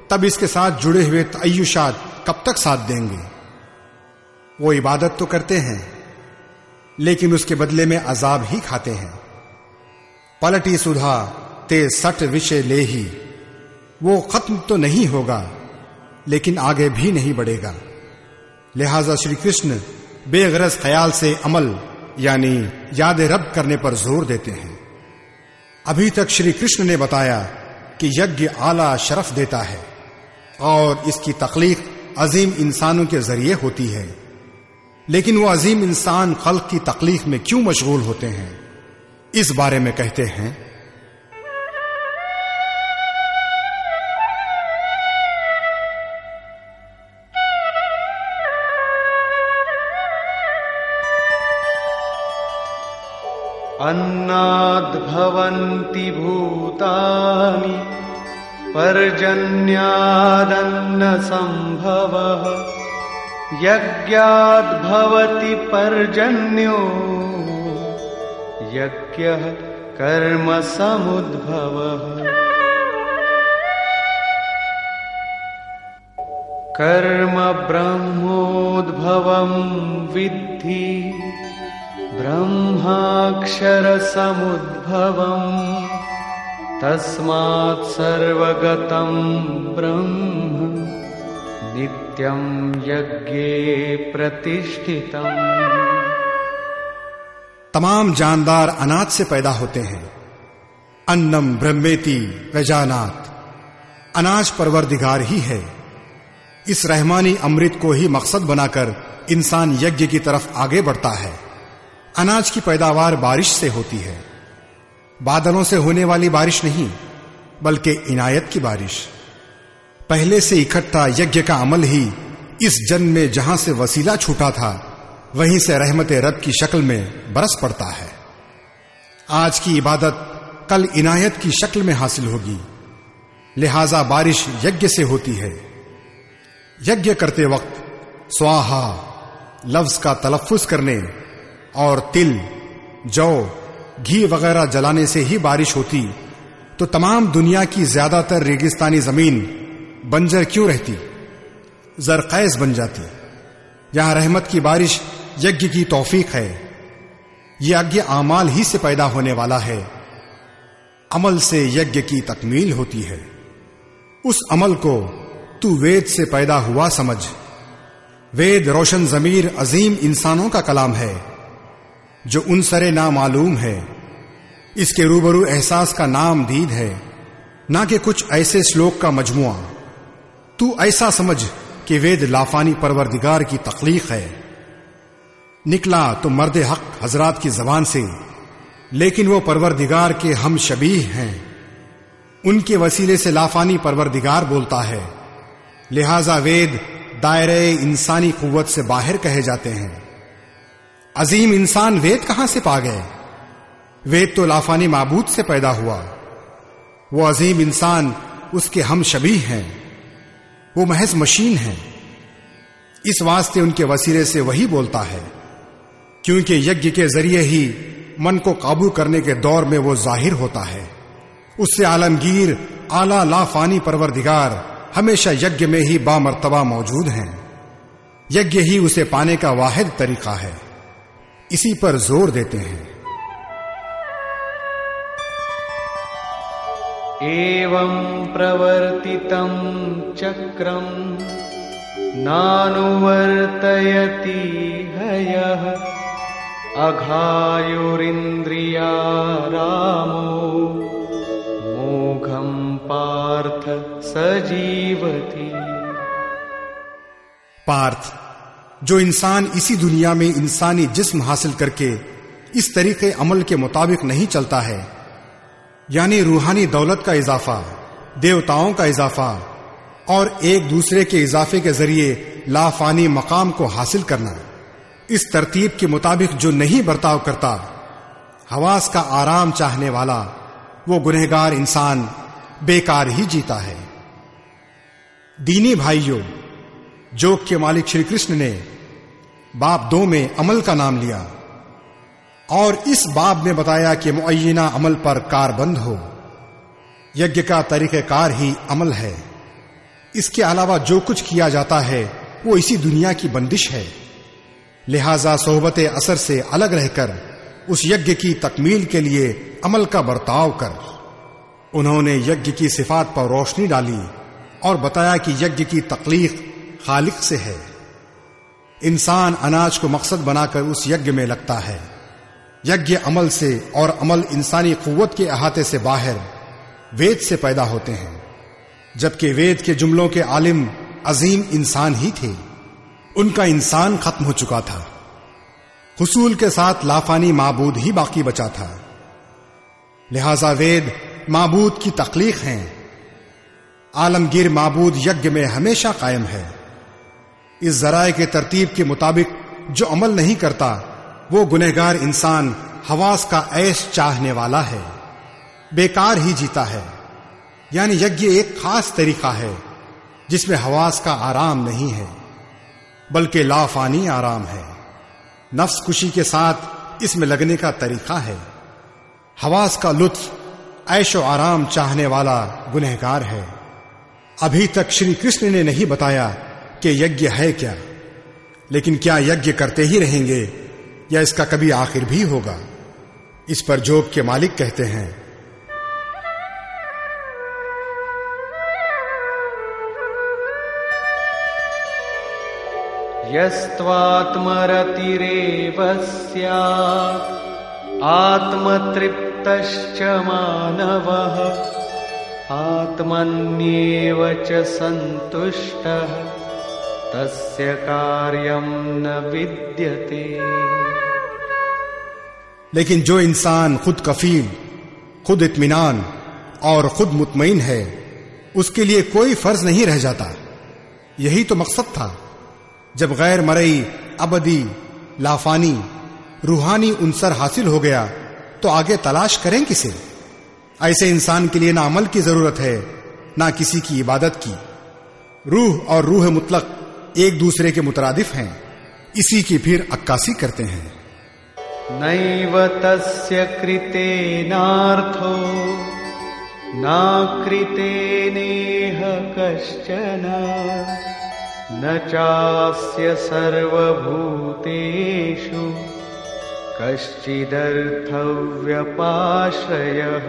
तब इसके साथ जुड़े हुए तअय्युशात कब तक साथ देंगे? वो इबादत तो करते हैं, लेकिन उसके बदले में अजाब ही खाते हैं। पलटी सुधा ते सट विषय ले ही, वो खत्म तो नहीं होगा लेकिन आगे भी नहीं बढ़ेगा। लिहाजा श्री कृष्ण बेगरज ख्याल से अमल यानी याद रब करने पर जोर देते हैं। अभी तक श्री कृष्ण ने बताया कि यज्ञ आला शरफ देता है और इसकी तख्लीक अजीम इंसानों के जरिए होती है, लेकिन वो अजीम इंसान खल्क की तख्लीक में क्यों मशगूल होते हैं, इस बारे में कहते हैं अन्नाद् भवन्ति भूतानि पर्जन्यादन्न संभवः यज्ञाद् भवति पर्जन्यो यज्ञः कर्म समुद्भवः कर्म ब्रह्मोद्भवं विद्धि ब्रह्माक्षर समुद्भवम् तस्मात् सर्वगतं ब्रह्म नित्यं यज्ञे प्रतिष्ठितम्। तमाम जानदार अनाज से पैदा होते हैं। अन्नम ब्रह्मेति व्यजानात, अनाज परवरदिगार ही है। इस रहमानी अमृत को ही मकसद बनाकर इंसान यज्ञ की तरफ आगे बढ़ता है। अनाज की पैदावार बारिश से होती है, बादलों से होने वाली बारिश नहीं बल्कि इनायत की बारिश। पहले से इकट्ठा यज्ञ का अमल ही इस जन्म में जहां से वसीला छूटा था वहीं से रहमत रब की शक्ल में बरस पड़ता है। आज की इबादत कल इनायत की शक्ल में हासिल होगी, लिहाजा बारिश यज्ञ से होती है। यज्ञ करते वक्त स्वाहा लफ्ज का तलफ्फुज करने और तिल, जौ, घी वगैरह जलाने से ही बारिश होती तो तमाम दुनिया की ज्यादातर रेगिस्तानी जमीन बंजर क्यों रहती, जरकैज बन जाती। यहां रहमत की बारिश यज्ञ की तौफीक है। यह यज्ञ आमाल ही से पैदा होने वाला है। अमल से यज्ञ की तकमील होती है। उस अमल को तू वेद से पैदा हुआ समझ। वेद रोशन जमीर अजीम इंसानों का कलाम है जो उनसरे ना मालूम है। इसके रूबरू एहसास का नाम दीद है, ना कि कुछ ऐसे श्लोक का मजमुआ। तू ऐसा समझ कि वेद लाफानी परवरदिगार की तख्लीक है। निकला तो मर्द हक हजरात की जबान से, लेकिन वो परवरदिगार के हम शबीह हैं। उनके वसीले से लाफानी परवरदिगार बोलता है, लिहाजा वेद दायरे इंसानी कुव्वत से बाहर कहे जाते हैं। अजीम इंसान वेद कहां से पा गए? वेद तो लाफानी माबूद से पैदा हुआ। वो अजीम इंसान उसके हम शबीह हैं, वो महज मशीन है। इस वास्ते उनके वसीले से वही बोलता है, क्योंकि यज्ञ के जरिए ही मन को काबू करने के दौर में वो जाहिर होता है। उससे आलमगीर आला लाफानी परवरदिगार हमेशा यज्ञ में ही बामर्तबा मौजूद हैं। यज्ञ ही उसे पाने का वाहिद तरीका है। इसी पर जोर देते हैं। एवं प्रवर्तितं चक्रं नानुवर्तयति हयः अघायुरिन्द्रिया रामो मोघं पार्थ सजीवति। पार्थ, जो इंसान इसी दुनिया में इंसानी जिस्म हासिल करके इस तरीके अमल के मुताबिक नहीं चलता है, यानी रूहानी दौलत का इजाफा, देवताओं का इजाफा और एक दूसरे के इजाफे के जरिए लाफानी मकाम को हासिल करना, इस तरतीब के मुताबिक जो नहीं बर्ताव करता, हवास का आराम चाहने वाला, वो गुनहगार इंसान बेकार ही जीता है। दीनी भाइयों, जोग के मालिक श्री कृष्ण ने बाब दो में अमल का नाम लिया और इस बाब में बताया कि मुअय्यना अमल पर कारबंद हो। यज्ञ का तरीक़ेकार ही अमल है। इसके अलावा जो कुछ किया जाता है वो इसी दुनिया की बंदिश है। लिहाजा सोहबत असर से अलग रहकर उस यज्ञ की तकमील के लिए अमल का बर्ताव कर। उन्होंने यज्ञ की सिफात पर रोशनी डाली और बताया कि यज्ञ की तकलीफ खालिक से है। इंसान अनाज को मकसद बनाकर उस यज्ञ में लगता है। यज्ञ अमल से और अमल इंसानी कुव्वत के अहाते से बाहर वेद से पैदा होते हैं, जबकि वेद के जुमलों के आलिम अजीम इंसान ही थे। उनका इंसान खत्म हो चुका था। हुसूल के साथ लाफानी माबूद ही बाकी बचा था। लिहाजा वेद माबूद की तख्लीक हैं। आलमगीर माबूद यज्ञ में हमेशा कायम है। इस जराए के तरतीब के मुताबिक जो अमल नहीं करता वो गुनहगार इंसान हवास का ऐश चाहने वाला है, बेकार ही जीता है। यानी यज्ञ एक खास तरीका है जिसमें हवास का आराम नहीं है, बल्कि लाफानी आराम है। नफ्स खुशी के साथ इसमें लगने का तरीका है। हवास का लुत्फ ऐशो आराम चाहने वाला गुनहगार है। अभी तक श्री कृष्ण ने नहीं बताया कि यज्ञ है क्या, लेकिन क्या यज्ञ करते ही रहेंगे या इसका कभी आखिर भी होगा? इस पर जोग के मालिक कहते हैं, यस्त्वात्मरतिरेव स्यात् आत्मतृप्तश्च मानवः आत्मन्येव च सन्तुष्टः तस्य कार्यं न विद्यते। लेकिन जो इंसान खुद कफील, खुद इत्मीनान और खुद मुतमईन है, उसके लिए कोई फर्ज नहीं रह जाता। यही तो मकसद था। जब गैर मरई, अबदी, लाफानी, रूहानी उनसर हासिल हो गया तो आगे तलाश करें किसे? ऐसे इंसान के लिए ना अमल की जरूरत है ना किसी की इबादत की। रूह और रूह मुतलक एक दूसरे के मुतरादिफ हैं, इसी की फिर अक्कासी करते हैं। नैव तस्य कृतेनार्थो न कृतेनेह कश्चन न चास्य सर्वभूतेषु कश्चिदर्थव्यपाश्रयः।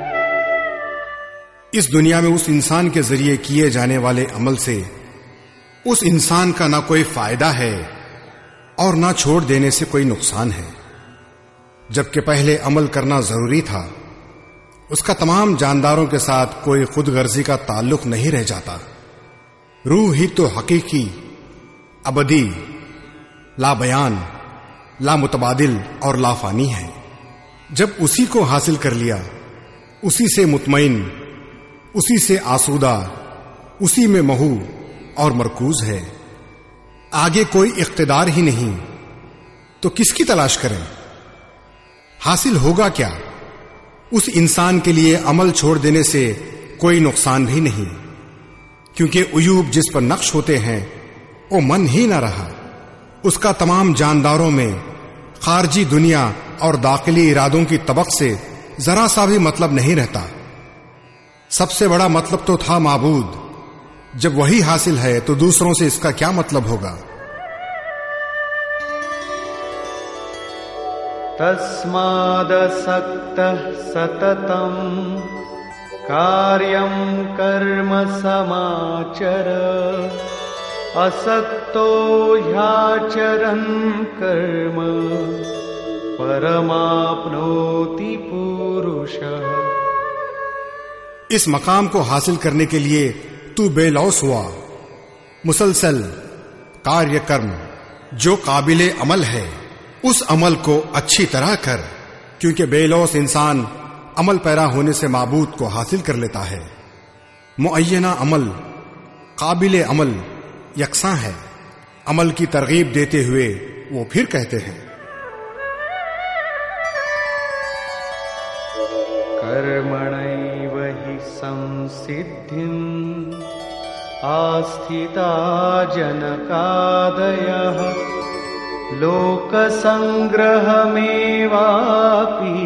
इस दुनिया में उस इंसान के जरिए किए जाने वाले अमल से उस इंसान का ना कोई फायदा है और ना छोड़ देने से कोई नुकसान है। जबकि पहले अमल करना जरूरी था, उसका तमाम जानदारों के साथ कोई खुदगर्जी का ताल्लुक नहीं रह जाता। रूह ही तो हकीकी, अबदी, लाबयान, लामुतबादिल और लाफानी है। जब उसी को हासिल कर लिया, उसी से मुतमईन, उसी से आसूदा, उसी में महू और मरकूज है, आगे कोई इख्तिदार ही नहीं, तो किसकी तलाश करें? हासिल होगा क्या? उस इंसान के लिए अमल छोड़ देने से कोई नुकसान भी नहीं, क्योंकि उयूब जिस पर नक्श होते हैं वो मन ही ना रहा। उसका तमाम जानदारों में खारजी दुनिया और दाखिली इरादों की तबक से जरा सा भी मतलब नहीं रहता। सबसे बड़ा मतलब तो था माबूद। जब वही हासिल है तो दूसरों से इसका क्या मतलब होगा? तस्मादसक्तः सततं कार्यं कर्म समाचर असक्तो ह्याचरन् कर्म परमाप्नोति पुरुषः। इस मकाम को हासिल करने के लिए तू बेलौस हुआ। मुसलसल कार्य कर्म जो काबिले अमल है उस अमल को अच्छी तरह कर, क्योंकि बेलौस इंसान अमल पैरा होने से माबूद को हासिल कर लेता है। मुअय्यना अमल काबिले अमल यकसां है। अमल की तरगीब देते हुए वो फिर कहते हैं, कर्मणैव हि संसिद्धिम् आस्थिता जनकादयः लोकसंग्रहमेवापि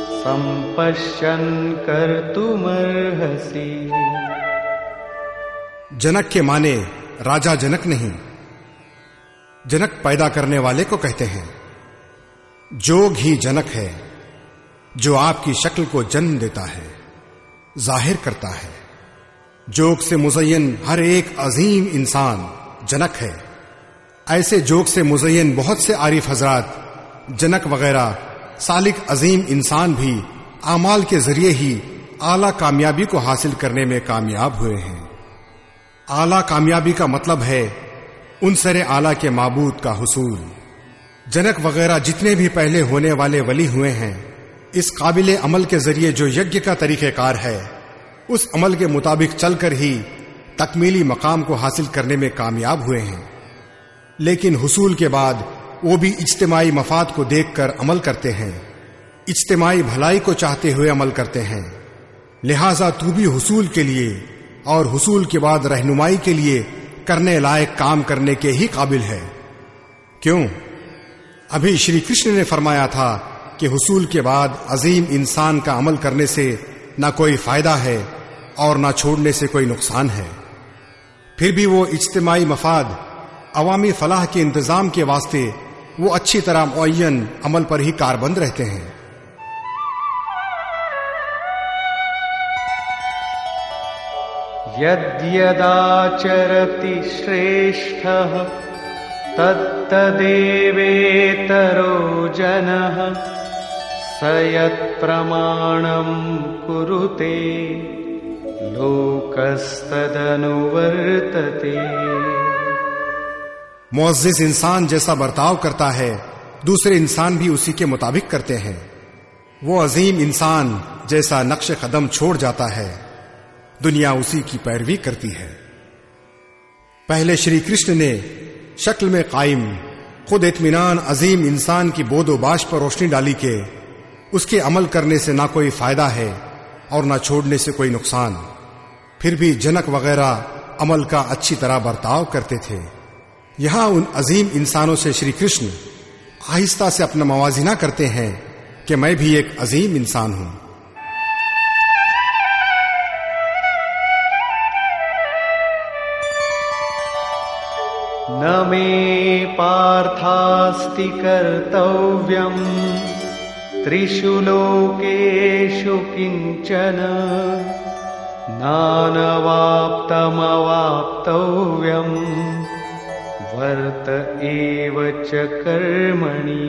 संपश्यन् कर्तुमर्हसि। जनक के माने राजा जनक नहीं, जनक पैदा करने वाले को कहते हैं। जोग ही जनक है, जो आपकी शक्ल को जन्म देता है, जाहिर करता है। जोग से मुज़य्यन हर एक अजीम इंसान जनक है। ऐसे जोग से मुज़य्यन बहुत से आरिफ हजरात, जनक वगैरह सालिक अजीम इंसान भी आमाल के जरिए ही आला कामयाबी को हासिल करने में कामयाब हुए हैं। आला कामयाबी का मतलब है उनसरे आला के माबूद का हुसूल। जनक वगैरह जितने भी पहले होने वाले वली हुए हैं, इस काबिले अमल के जरिए जो यज्ञ का तरीक़ेकार है, उस अमल के मुताबिक चलकर ही तकमीली मकाम को हासिल करने में कामयाब हुए हैं। लेकिन हुसूल के बाद वो भी इज्तिमाई मफाद को देखकर अमल करते हैं, इज्तिमाई भलाई को चाहते हुए अमल करते हैं। लिहाजा तू भी हुसूल के लिए और हुसूल के बाद रहनुमाई के लिए करने लायक काम करने के ही काबिल है। क्यों? अभी श्री कृष्ण ने फरमाया था कि हुसूल के बाद अजीम इंसान का अमल करने से ना कोई फायदा है और ना छोड़ने से कोई नुकसान है। फिर भी वो इज्तिमाई मफाद, अवामी फलाह के इंतजाम के वास्ते वो अच्छी तरह मुअय्यन अमल पर ही कारबंद रहते हैं। यद्यदाचरति श्रेष्ठः तत्तदेवेतरो जनः स यत्प्रमाणं कुरुते लोकस्तदनुवर्तते। मुअज़्ज़िज़ इंसान जैसा बर्ताव करता है, दूसरे इंसान भी उसी के मुताबिक करते हैं। वो अजीम इंसान जैसा नक्श कदम छोड़ जाता है, दुनिया उसी की पैरवी करती है। पहले श्री कृष्ण ने शक्ल में कायम खुद इत्मीनान अजीम इंसान की बोदो बाश पर रोशनी डाली के उसके अमल करने से ना कोई फायदा है और ना छोड़ने से कोई नुकसान। फिर भी जनक वगैरह अमल का अच्छी तरह बर्ताव करते थे। यहां उन अजीम इंसानों से श्री कृष्ण आहिस्ता से अपना मवाजिना करते हैं कि मैं भी एक अजीम इंसान हूं। न मे पार्थास्ति कर्तव्यम् त्रिषु लोकेषु किंचन नानवाप्तमवाप्तव्यम् वर्त एव च कर्मणि।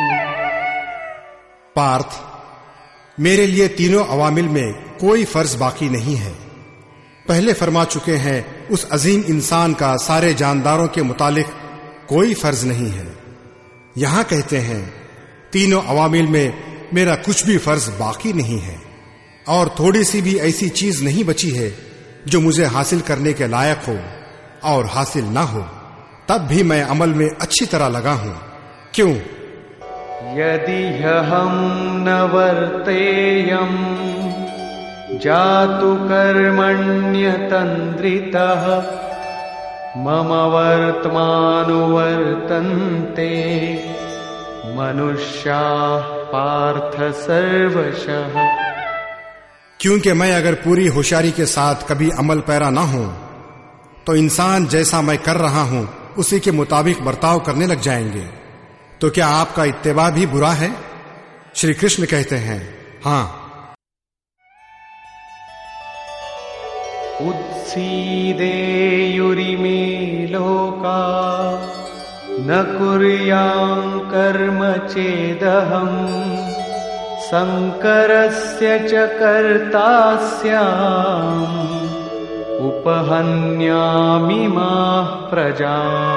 पार्थ, मेरे लिए तीनों अवामिल में कोई फर्ज बाकी नहीं है। पहले फरमा चुके हैं उस अजीम इंसान का सारे जानदारों के मुतालिक कोई फर्ज नहीं है। यहां कहते हैं तीनों अवामिल में मेरा कुछ भी फर्ज बाकी नहीं है और थोड़ी सी भी ऐसी चीज नहीं बची है जो मुझे हासिल करने के लायक हो और हासिल ना हो, तब भी मैं अमल में अच्छी तरह लगा हूं। क्यों? यदि हम न वर्तेयम् जातु कर्मण्यतन्द्रितः मम वर्त्मानुवर्तन्ते मनुष्याः पार्थ सर्वशः। क्योंकि मैं अगर पूरी होशियारी के साथ कभी अमल पैरा ना हूं तो इंसान जैसा मैं कर रहा हूं उसी के मुताबिक बर्ताव करने लग जाएंगे। तो क्या आपका इत्तेबा भी बुरा है? श्री कृष्ण कहते हैं, हां। उत्सीदेयुरिमे लोका न कुर्यां कर्म चेदहम् संकरस्य च कर्ता स्याम् उपहन्यामि माः प्रजा।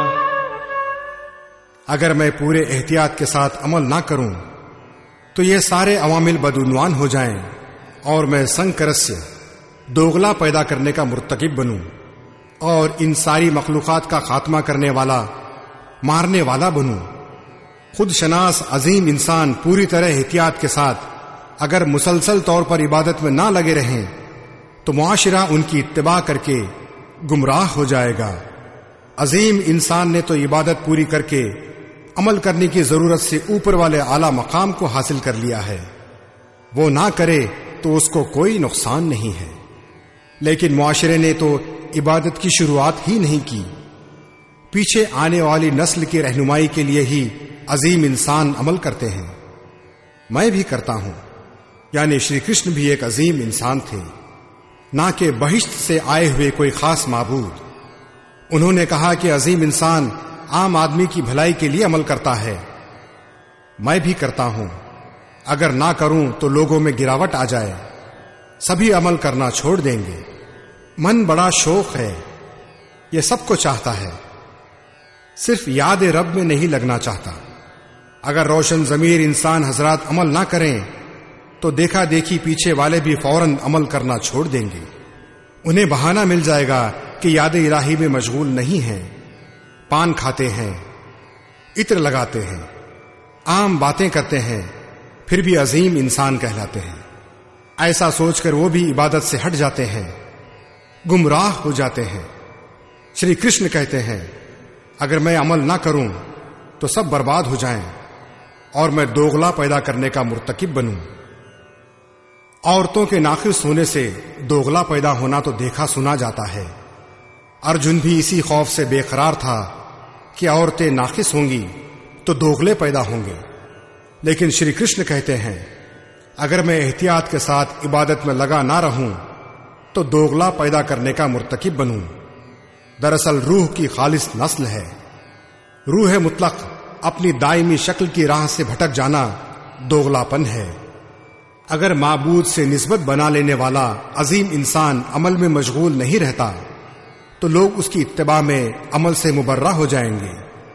अगर मैं पूरे एहतियात के साथ अमल ना करूं तो ये सारे अवामिल बदउनवान हो जाएं और मैं संकरस्य दोगला पैदा करने का मुर्तकिब बनूं और इन सारी मखलूकात का खात्मा करने वाला, मारने वाला बनूं। खुद शनास अजीम इंसान पूरी तरह एहतियात के साथ अगर मुसलसल तौर पर इबादत में ना लगे रहें तो मुआशिरा उनकी इत्तिबा करके गुमराह हो जाएगा। अजीम इंसान ने तो इबादत पूरी करके अमल करने की जरूरत से ऊपर वाले आला मकाम को हासिल कर लिया है। वो ना करे तो उसको कोई नुकसान नहीं है। लेकिन मुआशरे ने तो इबादत की शुरुआत ही नहीं की। पीछे आने वाली नस्ल की रहनुमाई के लिए ही अजीम इंसान अमल करते हैं। मैं भी करता हूं, यानी श्री कृष्ण भी एक अजीम इंसान थे, ना कि बहिश्त से आए हुए कोई खास माबूद। उन्होंने कहा कि अजीम इंसान आम आदमी की भलाई के लिए अमल करता है। मैं भी करता हूं। अगर ना करूं तो लोगों में गिरावट आ जाए, सभी अमल करना छोड़ देंगे। मन बड़ा शौक है, यह सबको चाहता है, सिर्फ याद रब में नहीं लगना चाहता। अगर रोशन जमीर इंसान हजरात अमल ना करें तो देखा देखी पीछे वाले भी फौरन अमल करना छोड़ देंगे। उन्हें बहाना मिल जाएगा कि याद इलाही में मशगूल नहीं है, पान खाते हैं, इत्र लगाते हैं, आम बातें करते हैं, फिर भी अजीम इंसान कहलाते हैं। ऐसा सोचकर वो भी इबादत से हट जाते हैं, गुमराह हो जाते हैं। श्री कृष्ण कहते हैं, अगर मैं अमल ना करूं तो सब बर्बाद हो जाएं और मैं दोगला पैदा करने का मुर्तकिब बनूं। औरतों के नाखिस होने से दोगला पैदा होना तो देखा सुना जाता है। अर्जुन भी इसी खौफ से बेकरार था कि औरतें नाखिस होंगी तो दोगले पैदा होंगे। लेकिन श्री कृष्ण कहते हैं, अगर मैं एहतियात के साथ इबादत में लगा ना रहूं तो दोगला पैदा करने का मुर्तकिब बनूं। दरअसल रूह की खालिस नस्ल है। रूह मुतलक अपनी दायमी शक्ल की राह से भटक जाना दोगलापन है। अगर माबूद से निस्बत बना लेने वाला अजीम इंसान अमल में मशगूल नहीं रहता तो लोग उसकी इत्तिबा में अमल से मुबर्रा हो जाएंगे,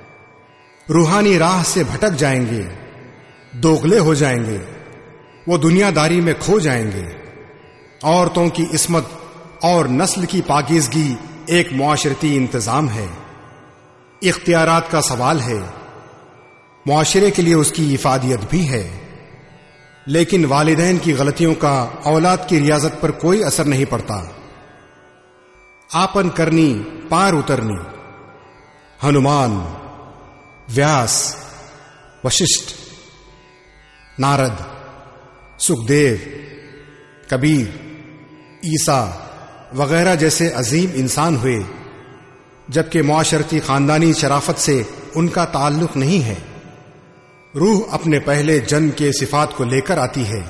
रूहानी राह से भटक जाएंगे, दोगले हो जाएंगे, वो दुनियादारी में खो जाएंगे। औरतों की इस्मत और नस्ल की पाकीज़गी एक मुआशरती इंतजाम है, इख्तियारात का सवाल है, मुआशरे के लिए उसकी इफादियत भी है। लेकिन वालिदैन की गलतियों का औलाद की रियाजत पर कोई असर नहीं पड़ता। आपन करनी पार उतरनी। हनुमान, व्यास, वशिष्ठ, नारद, सुखदेव, कबीर, ईसा वगैरह जैसे अजीम इंसान हुए, जबकि मुआशरती खानदानी शराफत से उनका ताल्लुक नहीं है। रूह अपने पहले जन्म के सिफात को लेकर आती है।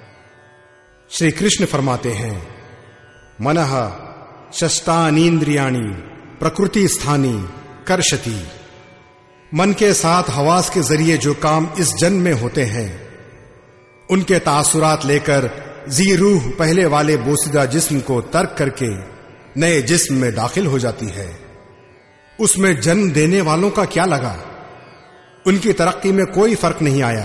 श्री कृष्ण फरमाते हैं, मनः शष्टानीन्द्रियाणि प्रकृति स्थानी कर्षति। मन के साथ हवास के जरिए जो काम इस जन्म में होते हैं, उनके तासुरात लेकर जी रूह पहले वाले बोसीदा जिस्म को तर्क करके नए जिस्म में दाखिल हो जाती है। उसमें जन्म देने वालों का क्या लगा, उनकी तरक्की में कोई फर्क नहीं आया।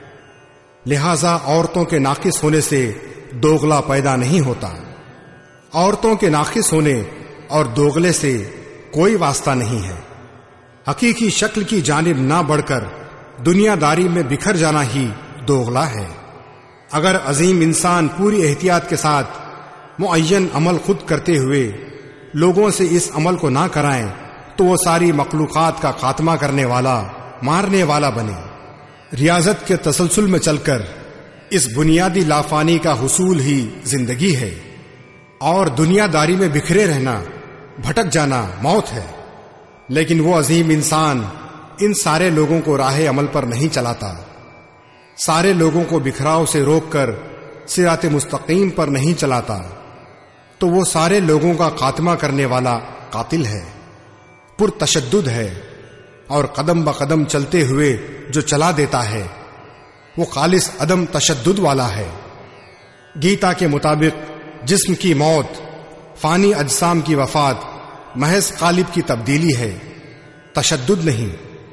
लिहाजा औरतों के नाकिस होने से दोगला पैदा नहीं होता। औरतों के नाकिस होने और दोगले से कोई वास्ता नहीं है। हकीकी शक्ल की जानिब ना बढ़कर दुनियादारी में बिखर जाना ही दोगला है। अगर अजीम इंसान पूरी एहतियात के साथ मुअय्यन अमल खुद करते हुए लोगों से इस अमल को ना कराएं तो वो सारी मखलूकात का खात्मा करने वाला, मारने वाला बने। रियाजत के तसलसल में चलकर इस बुनियादी लाफानी का हुसूल ही जिंदगी है और दुनियादारी में बिखरे रहना, भटक जाना मौत है। लेकिन वो अजीम इंसान इन सारे लोगों को राह अमल पर नहीं चलाता, सारे लोगों को बिखराव से रोककर सिराते मुस्तकीम पर नहीं चलाता, तो वो सारे लोगों का खात्मा करने वाला कातिल है, पुरतशद्दुद है। और कदम ब कदम चलते हुए जो चला देता है वो खालिस अदम तशद्दुद वाला है। गीता के मुताबिक जिस्म की मौत, फानी अजसाम की वफात महज कालिब की तब्दीली है, तशद्दुद नहीं।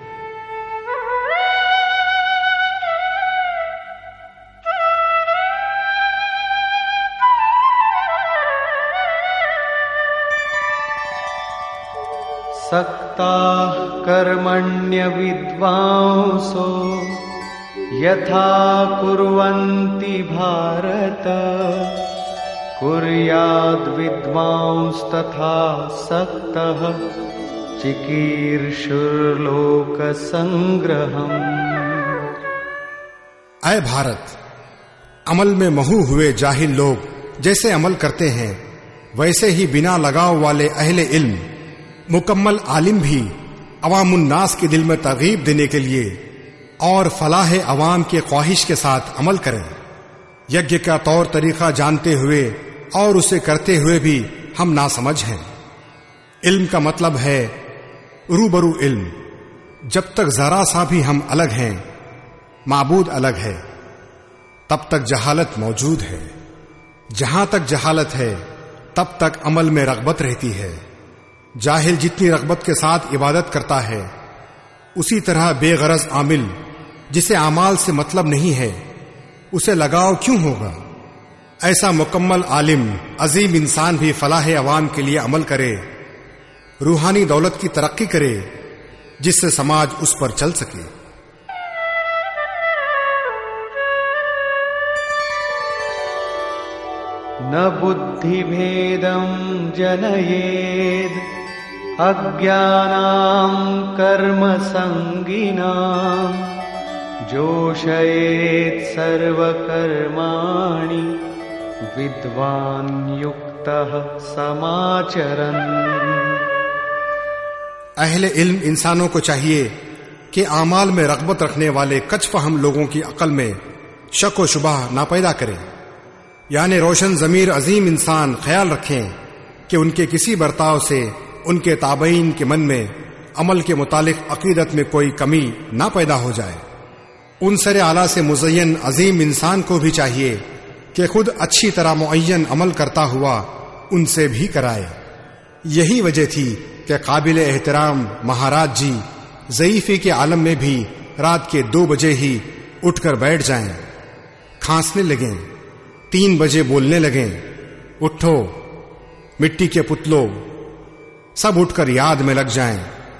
सक्ता कर्मण्य विद्वांसो यथा कुर्वन्ति भारत कुर्याद् विद्वांस तथा सक्तः चिकीर्षुर्लोक संग्रहम्। ऐ भारत, अमल में महू हुए जाहिल लोग जैसे अमल करते हैं वैसे ही बिना लगाव वाले अहले इल्म, मुकम्मल आलिम भी अवामुन्नास के दिल में तरगीब देने के लिए और फलाह अवाम के ख्वाहिश के साथ अमल करें। यज्ञ का तौर तरीका जानते हुए और उसे करते हुए भी हम नासमझ हैं। इल्म का मतलब है रूबरू इल्म। जब तक जरा सा भी हम अलग हैं, माबूद अलग है, तब तक जहालत मौजूद है। जहां तक जहालत है तब तक अमल में रग़बत रहती है। जाहिल जितनी रग़बत के साथ इबादत करता है, उसी तरह बेगरज आमिल जिसे अमाल से मतलब नहीं है, उसे लगाव क्यों होगा। ऐसा मुकम्मल आलिम, अजीम इंसान भी फलाह अवाम के लिए अमल करे, रूहानी दौलत की तरक्की करे, जिससे समाज उस पर चल सके। न बुद्धिभेदं जनयेद अज्ञानां कर्मसंगिनां जोषयेत् सर्वकर्माणि विद्वान् युक्तः समाचरन्। अहले इल्म इंसानों को चाहिए कि आमाल में रग़बत रखने वाले कचफहम लोगों की अकल में शक व शुबह ना पैदा करें, यानी रोशन ज़मीर अजीम इंसान ख्याल रखें कि उनके किसी बर्ताव से उनके ताबईन के मन में अमल के मुतालिक अकीदत में कोई कमी ना पैदा हो जाए। उन सरे आला से मुज़य्यन अजीम इंसान को भी चाहिए कि खुद अच्छी तरह मुअय्यन अमल करता हुआ उनसे भी कराए। यही वजह थी कि काबिल एहतराम महाराज जी ज़ईफ़ी के आलम में भी रात के दो बजे ही उठकर बैठ जाएं, खांसने लगें, तीन बजे बोलने लगें, उठो मिट्टी के पुतलों, सब उठकर याद में लग जाएं,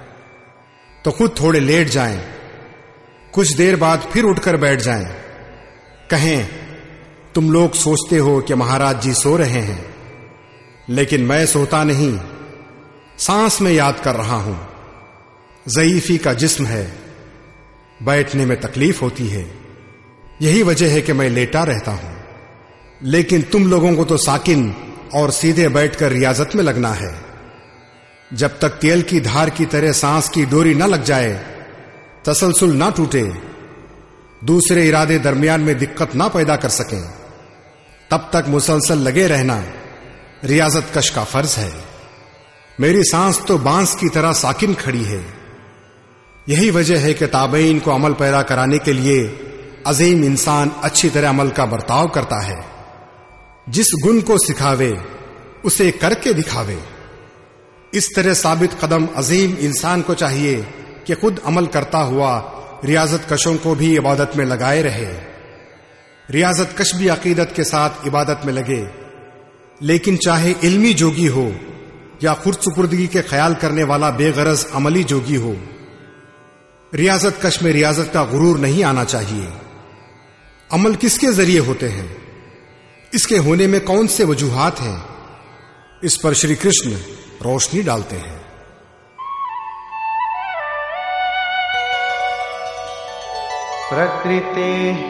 तो खुद थोड़े लेट जाएं, कुछ देर बाद फिर उठकर बैठ जाएं, कहें तुम लोग सोचते हो कि महाराज जी सो रहे हैं, लेकिन मैं सोता नहीं, सांस में याद कर रहा हूं। ज़ईफ़ी का जिस्म है, बैठने में तकलीफ होती है, यही वजह है कि मैं लेटा रहता हूं। लेकिन तुम लोगों को तो साकिन और सीधे बैठकर रियाजत में लगना है। जब तक तेल की धार की तरह सांस की डोरी न लग जाए, तसलसल ना टूटे, दूसरे इरादे दरमियान में दिक्कत ना पैदा कर सकें, तब तक मुसलसल लगे रहना रियाजत कश का फर्ज है। मेरी सांस तो बांस की तरह साकिन खड़ी है। यही वजह है कि ताबईन को अमल पैदा कराने के लिए अजीम इंसान अच्छी तरह अमल का बर्ताव करता है। जिस गुण को सिखावे उसे करके दिखावे। इस तरह साबित कदम अजीम इंसान को चाहिए कि खुद अमल करता हुआ रियाजत कशों को भी इबादत में लगाए रहे। रियाजत कश भी अकीदत के साथ इबादत में लगे, लेकिन चाहे इल्मी जोगी हो या खुद सुपुर्दगी के ख्याल करने वाला बेगरज अमली जोगी हो, रियाजत कश में रियाजत का गुरूर नहीं आना चाहिए। अमल किसके जरिए होते हैं, इसके होने में कौन से वजूहात हैं, इस पर श्री कृष्ण रोशनी डालते हैं। प्रकृते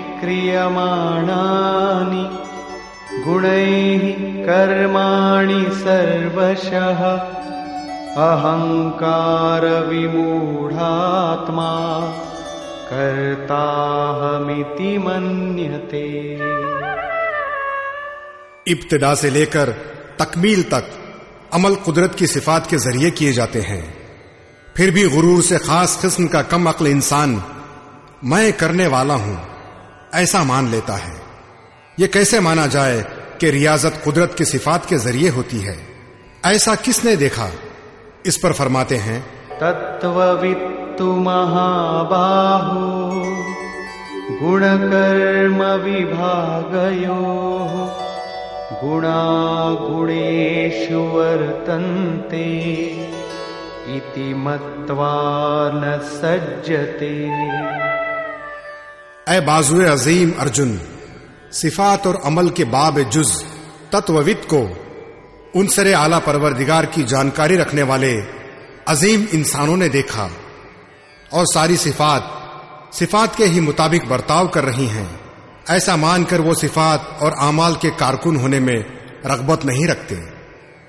क्रियमाणानि गुणैः कर्माणि सर्वशः अहंकार विमूढ़ात्मा कर्ताहमिति मन्यते। इब्तिदा से लेकर तकमील तक अमल कुदरत की सिफात के जरिए किए जाते हैं। फिर भी गुरूर से खास किस्म का कम अक्ल इंसान मैं करने वाला हूं ऐसा मान लेता है। यह कैसे माना जाए कि रियाजत कुदरत की सिफात के जरिए होती है? ऐसा किसने देखा? इस पर फरमाते हैं, तत्ववित्तु महाबाहो गुणकर्म विभागयोः गुणा गुणेषु वर्तन्ते इति मत्वा न सज्जते। ऐ बाजुए अजीम अर्जुन, सिफात और अमल के बाब जुज तत्वविद को उन सरे आला परवरदिगार की जानकारी रखने वाले अजीम इंसानों ने देखा और सारी सिफात सिफात के ही मुताबिक बर्ताव कर रही हैं। ऐसा मानकर वो सिफात और आमाल के कारकुन होने में रग़बत नहीं रखते।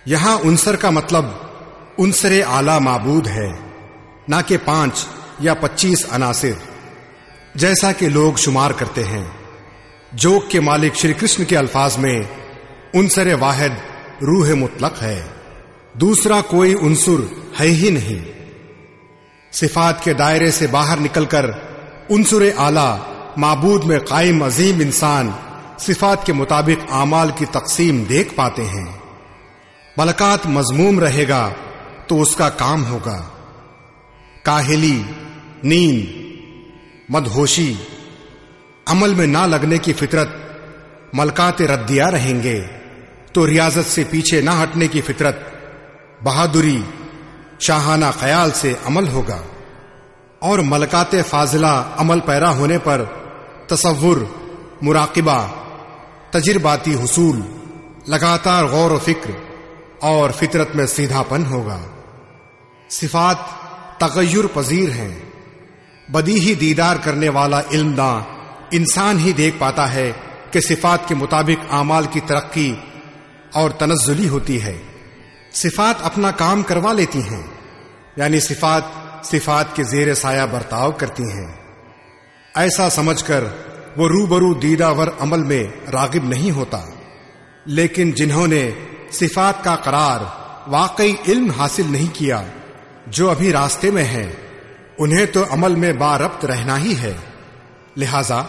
यहां उनसर का मतलब उनसरे आला माबूद है, ना कि पांच या पच्चीस अनासिर जैसा कि लोग शुमार करते हैं। जोग के मालिक श्री कृष्ण के अल्फाज में उनसरे वाहिद रूह मुतलक है, दूसरा कोई उनसुर है ही नहीं। सिफात के दायरे से बाहर निकलकर उनसुरे आला माबूद में कायम अजीम इंसान सिफात के मुताबिक आमाल की तकसीम देख पाते हैं। मलकात मजमूम रहेगा तो उसका काम होगा। काहिली, नींद, मदहोशी, अमल में ना लगने की फितरत मलकात रद्दिया रहेंगे तो रियाजत से पीछे ना हटने की फितरत, बहादुरी, शाहाना ख्याल से अमल होगा। और मलकात फाजिला अमल पैरा होने पर तसव्वुर, मुराकिबा, तजर्बाती हुसूल, लगातार गौर व फिक्र और फितरत में सीधापन होगा। सिफात तगय्युर पजीर हैं। बदीही दीदार करने वाला इल्मदां इंसान ही देख पाता है कि सिफात के मुताबिक आमाल की तरक्की और तनज़्ज़ुली होती है। सिफात अपना काम करवा लेती हैं, यानी सिफात सिफात के जेर साया बर्ताव करती हैं। ऐसा समझकर वो रूबरू दीदावर अमल में रागिब नहीं होता। लेकिन जिन्होंने सिफात का करार वाकई इल्म हासिल नहीं किया, जो अभी रास्ते में हैं, उन्हें तो अमल में बारब्त रहना ही है। लिहाजा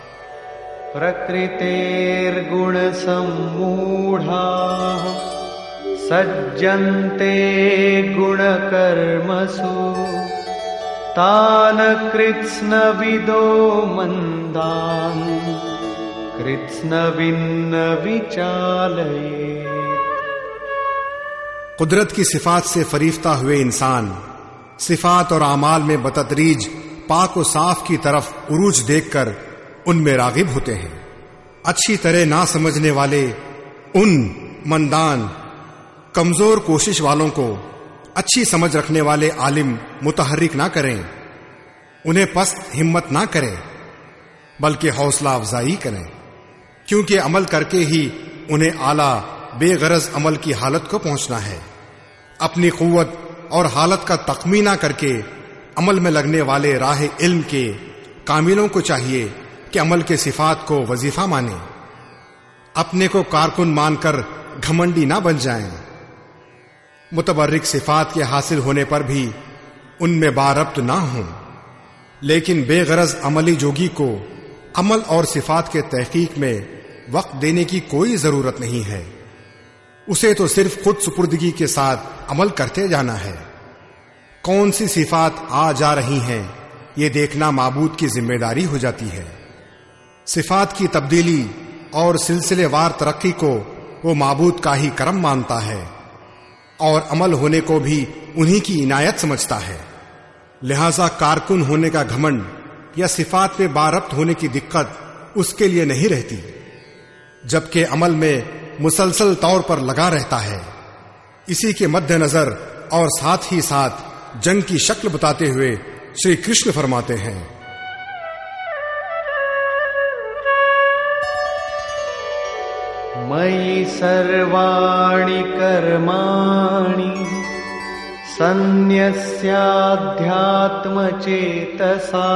प्रकृतेर्गुण सम्मूढ़ा सज्जन्ते गुणकर्मसु तान् कृत्स्नविदो मंदान् कृत्स्नविन्न विचालयेत्। कुदरत की सिफात से फरीफ्ता हुए इंसान सिफात और आमाल में बतदरीज पाक व साफ की तरफ उरूज देखकर उनमें रागिब होते हैं। अच्छी तरह ना समझने वाले उन मंदान कमजोर कोशिश वालों को अच्छी समझ रखने वाले आलिम मुतहर्रिक ना करें, उन्हें पस्त हिम्मत ना करें, बल्कि हौसला अफजाई करें, क्योंकि अमल करके ही उन्हें आला बेगरज अमल की हालत को पहुंचना है। अपनी कुव्वत और हालत का तखमीना करके अमल में लगने वाले राह इल्म के कामिलों को चाहिए कि अमल के सिफात को वजीफा माने, अपने को कारकुन मानकर घमंडी ना बन जाएं। मुतबर्रिक सिफात के हासिल होने पर भी उनमें बारब्त ना हों, लेकिन बेगरज अमली जोगी को अमल और सिफात के तहकीक में वक्त देने की कोई जरूरत नहीं है। उसे तो सिर्फ खुद सुपुर्दगी के साथ अमल करते जाना है। कौन सी सिफात आ जा रही हैं, ये देखना माबूद की जिम्मेदारी हो जाती है। सिफात की तब्दीली और सिलसिलेवार तरक्की को वो माबूद का ही करम मानता है और अमल होने को भी उन्हीं की इनायत समझता है। लिहाजा कारकुन होने का घमंड या सिफात में बारब्त होने की दिक्कत उसके लिए नहीं रहती, जबकि अमल में मुसलसल तौर पर लगा रहता है। इसी के मद्देनजर और साथ ही साथ जंग की शक्ल बताते हुए श्री कृष्ण फरमाते हैं, मयि सर्वाणि कर्माणि सन्न्यस्याध्यात्मचेतसा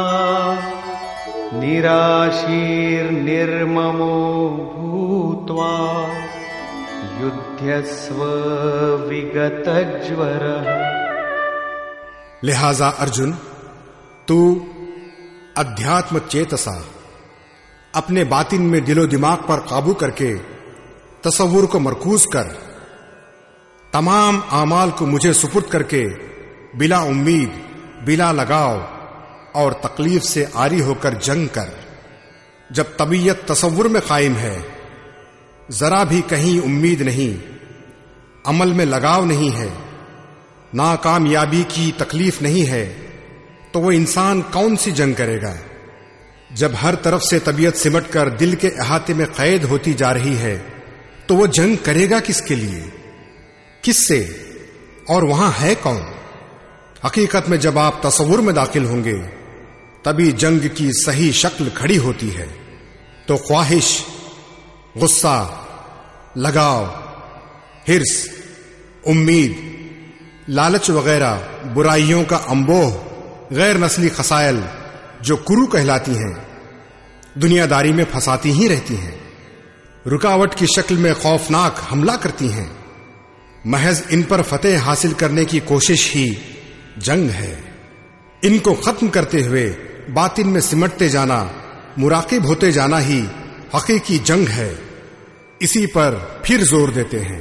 निराशीर्निर्ममो भूत्वा युध्यस्व विगतज्वरः। लिहाजा अर्जुन, तू अध्यात्म चेतसा अपने बातिन में दिलो दिमाग पर काबू करके तसव्वुर को मरकूज कर, तमाम आमाल को मुझे सुपुर्द करके बिला उम्मीद, बिला लगाव और तकलीफ से आरी होकर जंग कर। जब तबीयत तसव्वुर में कायम है, जरा भी कहीं उम्मीद नहीं, अमल में लगाव नहीं है, नाकामयाबी की तकलीफ नहीं है, तो वो इंसान कौन सी जंग करेगा। जब हर तरफ से तबीयत सिमटकर दिल के अहाते में कैद होती जा रही है, तो वो जंग करेगा किसके लिए, किससे, और वहां है कौन। हकीकत में जब आप तसव्वुर में दाखिल होंगे, तभी जंग की सही शक्ल खड़ी होती है। तो ख्वाहिश, गुस्सा, लगाव, हिर्स, उम्मीद, लालच वगैरह बुराइयों का अंबोह, गैर नस्ली खसायल जो कुरु कहलाती हैं, दुनियादारी में फंसाती ही रहती हैं, रुकावट की शक्ल में खौफनाक हमला करती हैं। महज इन पर फतेह हासिल करने की कोशिश ही जंग है। इनको खत्म करते हुए बातिन में सिमटते जाना, मुराकिब होते जाना ही हकीकी जंग है। इसी पर फिर जोर देते हैं।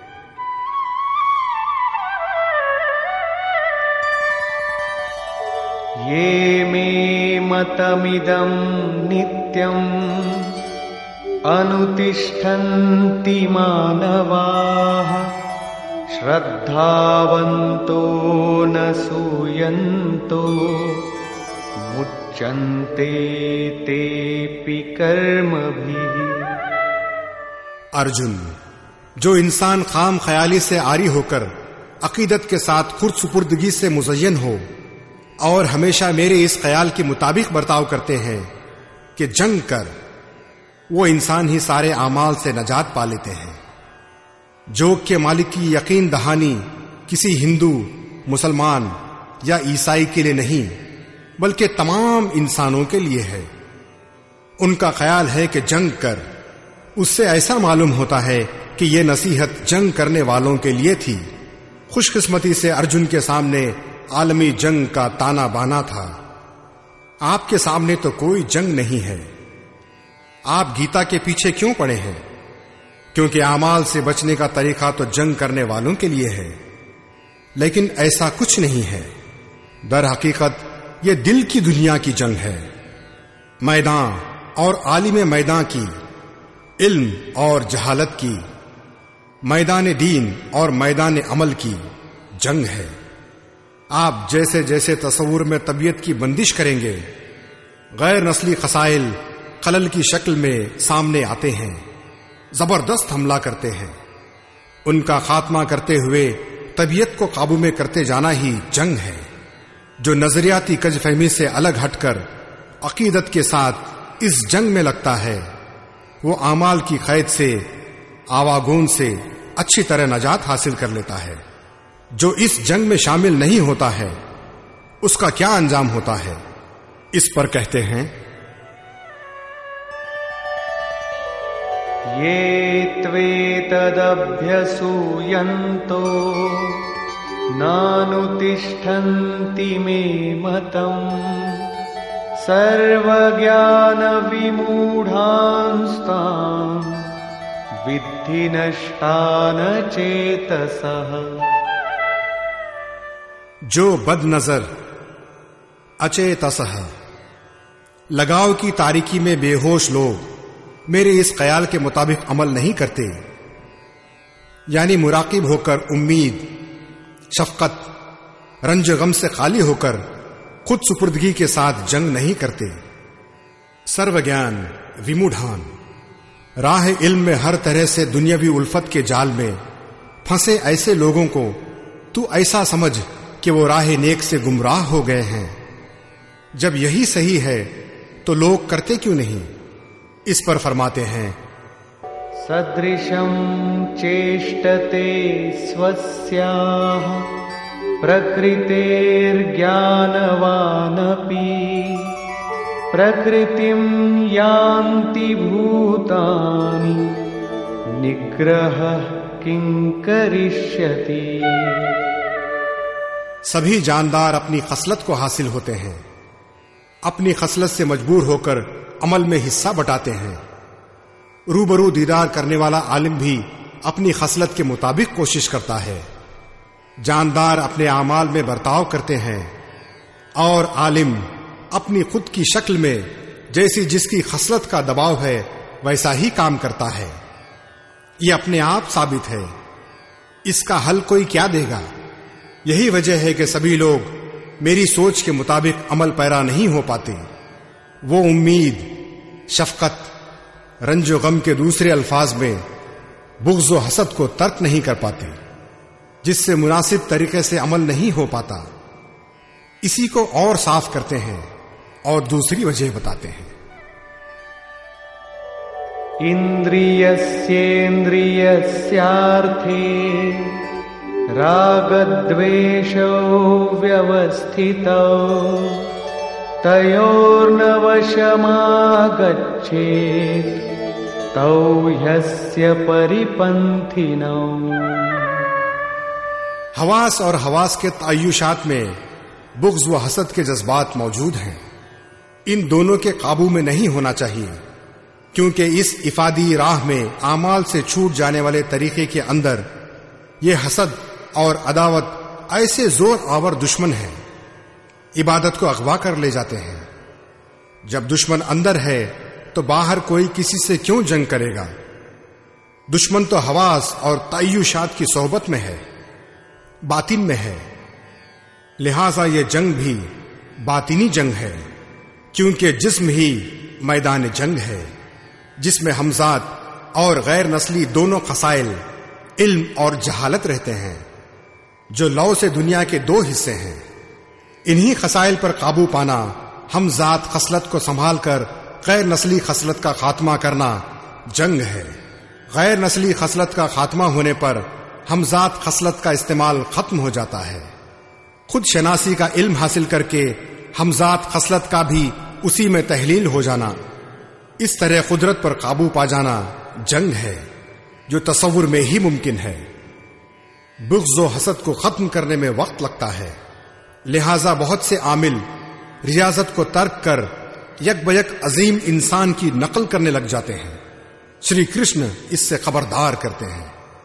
ये मे मतमिदं नित्यम् अनुतिष्ठन्ति मानवाः श्रद्धावन्तो न सूयन्तो मुच्यन्ते तेऽपि कर्मभिः। अर्जुन, जो इंसान खाम ख्याली से आरी होकर अकीदत के साथ खुद सुपुर्दगी से मुज़य्यन हो और हमेशा मेरे इस ख्याल के मुताबिक बर्ताव करते हैं कि जंग कर, वो इंसान ही सारे आमाल से नजात पा लेते हैं। जोग के मालिक की यकीन दहानी किसी हिंदू, मुसलमान या ईसाई के लिए नहीं, बल्कि तमाम इंसानों के लिए है। उनका ख्याल है कि जंग कर। उससे ऐसा मालूम होता है कि यह नसीहत जंग करने वालों के लिए थी। खुशकिस्मती से अर्जुन के सामने आलमी जंग का ताना बाना था। आपके सामने तो कोई जंग नहीं है। आप गीता के पीछे क्यों पड़े हैं? क्योंकि आमाल से बचने का तरीका तो जंग करने वालों के लिए है। लेकिन ऐसा कुछ नहीं है। दर हकीकत यह दिल की दुनिया की जंग है। मैदान और आलिम मैदान की, इल्म और जहालत की, मैदान दीन और मैदान अमल की जंग है। आप जैसे जैसे तस्वुर में तबीयत की बंदिश करेंगे, गैर नस्ली खसाइल खलल की शक्ल में सामने आते हैं, जबरदस्त हमला करते हैं। उनका खात्मा करते हुए तबीयत को काबू में करते जाना ही जंग है। जो नजरियाती कजफहमी से अलग हटकर अकीदत के साथ इस जंग में लगता है, वो आमाल की कैद से, आवागोन से अच्छी तरह नजात हासिल कर लेता है। जो इस जंग में शामिल नहीं होता है, उसका क्या अंजाम होता है? इस पर कहते हैं, ये त्वेतदभ्यसूयन्तो नानुतिष्ठन्ति मे मतम् सर्वज्ञान विमूढांस्तान् विद्धि नष्टान चेतसः। जो बदनजर, अचेतसः, लगाव की तारीकी में बेहोश लोग मेरे इस ख्याल के मुताबिक अमल नहीं करते, यानी मुराकिब होकर उम्मीद, शफकत, रंज गम से खाली होकर खुद सुपुर्दगी के साथ जंग नहीं करते। सर्वज्ञान विमूढ़ान, राह इल्म में हर तरह से दुनियावी उल्फत के जाल में फंसे ऐसे लोगों को तू ऐसा समझ कि वो राह नेक से गुमराह हो गए हैं। जब यही सही है तो लोग करते क्यों नहीं? इस पर फरमाते हैं, सदृशं चेष्टते स्वस्याः प्रकृतेर्ज्ञानवानपि प्रकृतिं यान्ति भूतानि निग्रह किं करिष्यति। सभी जानदार अपनी खसलत को हासिल होते हैं, अपनी खसलत से मजबूर होकर अमल में हिस्सा बटाते हैं। रूबरू दीदार करने वाला आलिम भी अपनी खसलत के मुताबिक कोशिश करता है। जानदार अपने आमाल में बर्ताव करते हैं और आलिम अपनी खुद की शक्ल में जैसी जिसकी खसलत का दबाव है वैसा ही काम करता है। ये अपने आप साबित है। इसका हल कोई क्या देगा? यही वजह है कि सभी लोग मेरी सोच के मुताबिक अमल पैरा नहीं हो पाते। वो उम्मीद, शफकत, रंजो गम के दूसरे अल्फाज में बुग़्ज़ व हसद को तर्क नहीं कर पाते, जिससे मुनासिब तरीके से अमल नहीं हो पाता। इसी को और साफ करते हैं और दूसरी वजह बताते हैं। इंद्रियस्येन्द्रियस्यार्थे रागद्वेषौ व्यवस्थितौ तयोर्न वशमागच्छेत् तौ ह्यस्य परिपन्थिनौ। हवास और हवास के तायुशात में बुग़्ज़ व हसद के जज्बात मौजूद हैं। इन दोनों के काबू में नहीं होना चाहिए, क्योंकि इस इफादी राह में आमाल से छूट जाने वाले तरीके के अंदर ये हसद और अदावत ऐसे जोर आवर दुश्मन हैं, इबादत को अगवा कर ले जाते हैं। जब दुश्मन अंदर है तो बाहर कोई किसी से क्यों जंग करेगा? दुश्मन तो हवास और तायुशात की सोहबत में है, बातिन में है। लिहाजा ये जंग भी बातिनी जंग है, क्योंकि जिस्म ही मैदान जंग है, जिसमें हमजात और गैर नस्ली दोनों खसाइल इल्म और जहालत रहते हैं, जो लौ से दुनिया के दो हिस्से हैं। इन्हीं खसाइल पर काबू पाना, हमजात खसलत को संभाल कर गैर नस्ली खसलत का खात्मा करना जंग है। गैर नस्ली खसलत का खात्मा होने पर हमजात खसलत का इस्तेमाल खत्म हो जाता है। खुद शनासी का इल्म हासिल करके हमजात खसलत का भी उसी में तहलील हो जाना, इस तरह कुदरत पर काबू पा जाना जंग है, जो तसव्वुर में ही मुमकिन है। बुग़्ज़ व हसद को खत्म करने में वक्त लगता है, लिहाजा बहुत से आमिल रियाजत को तर्क कर यक बयक अजीम इंसान की नकल करने लग जाते हैं। श्री कृष्ण इससे खबरदार करते हैं।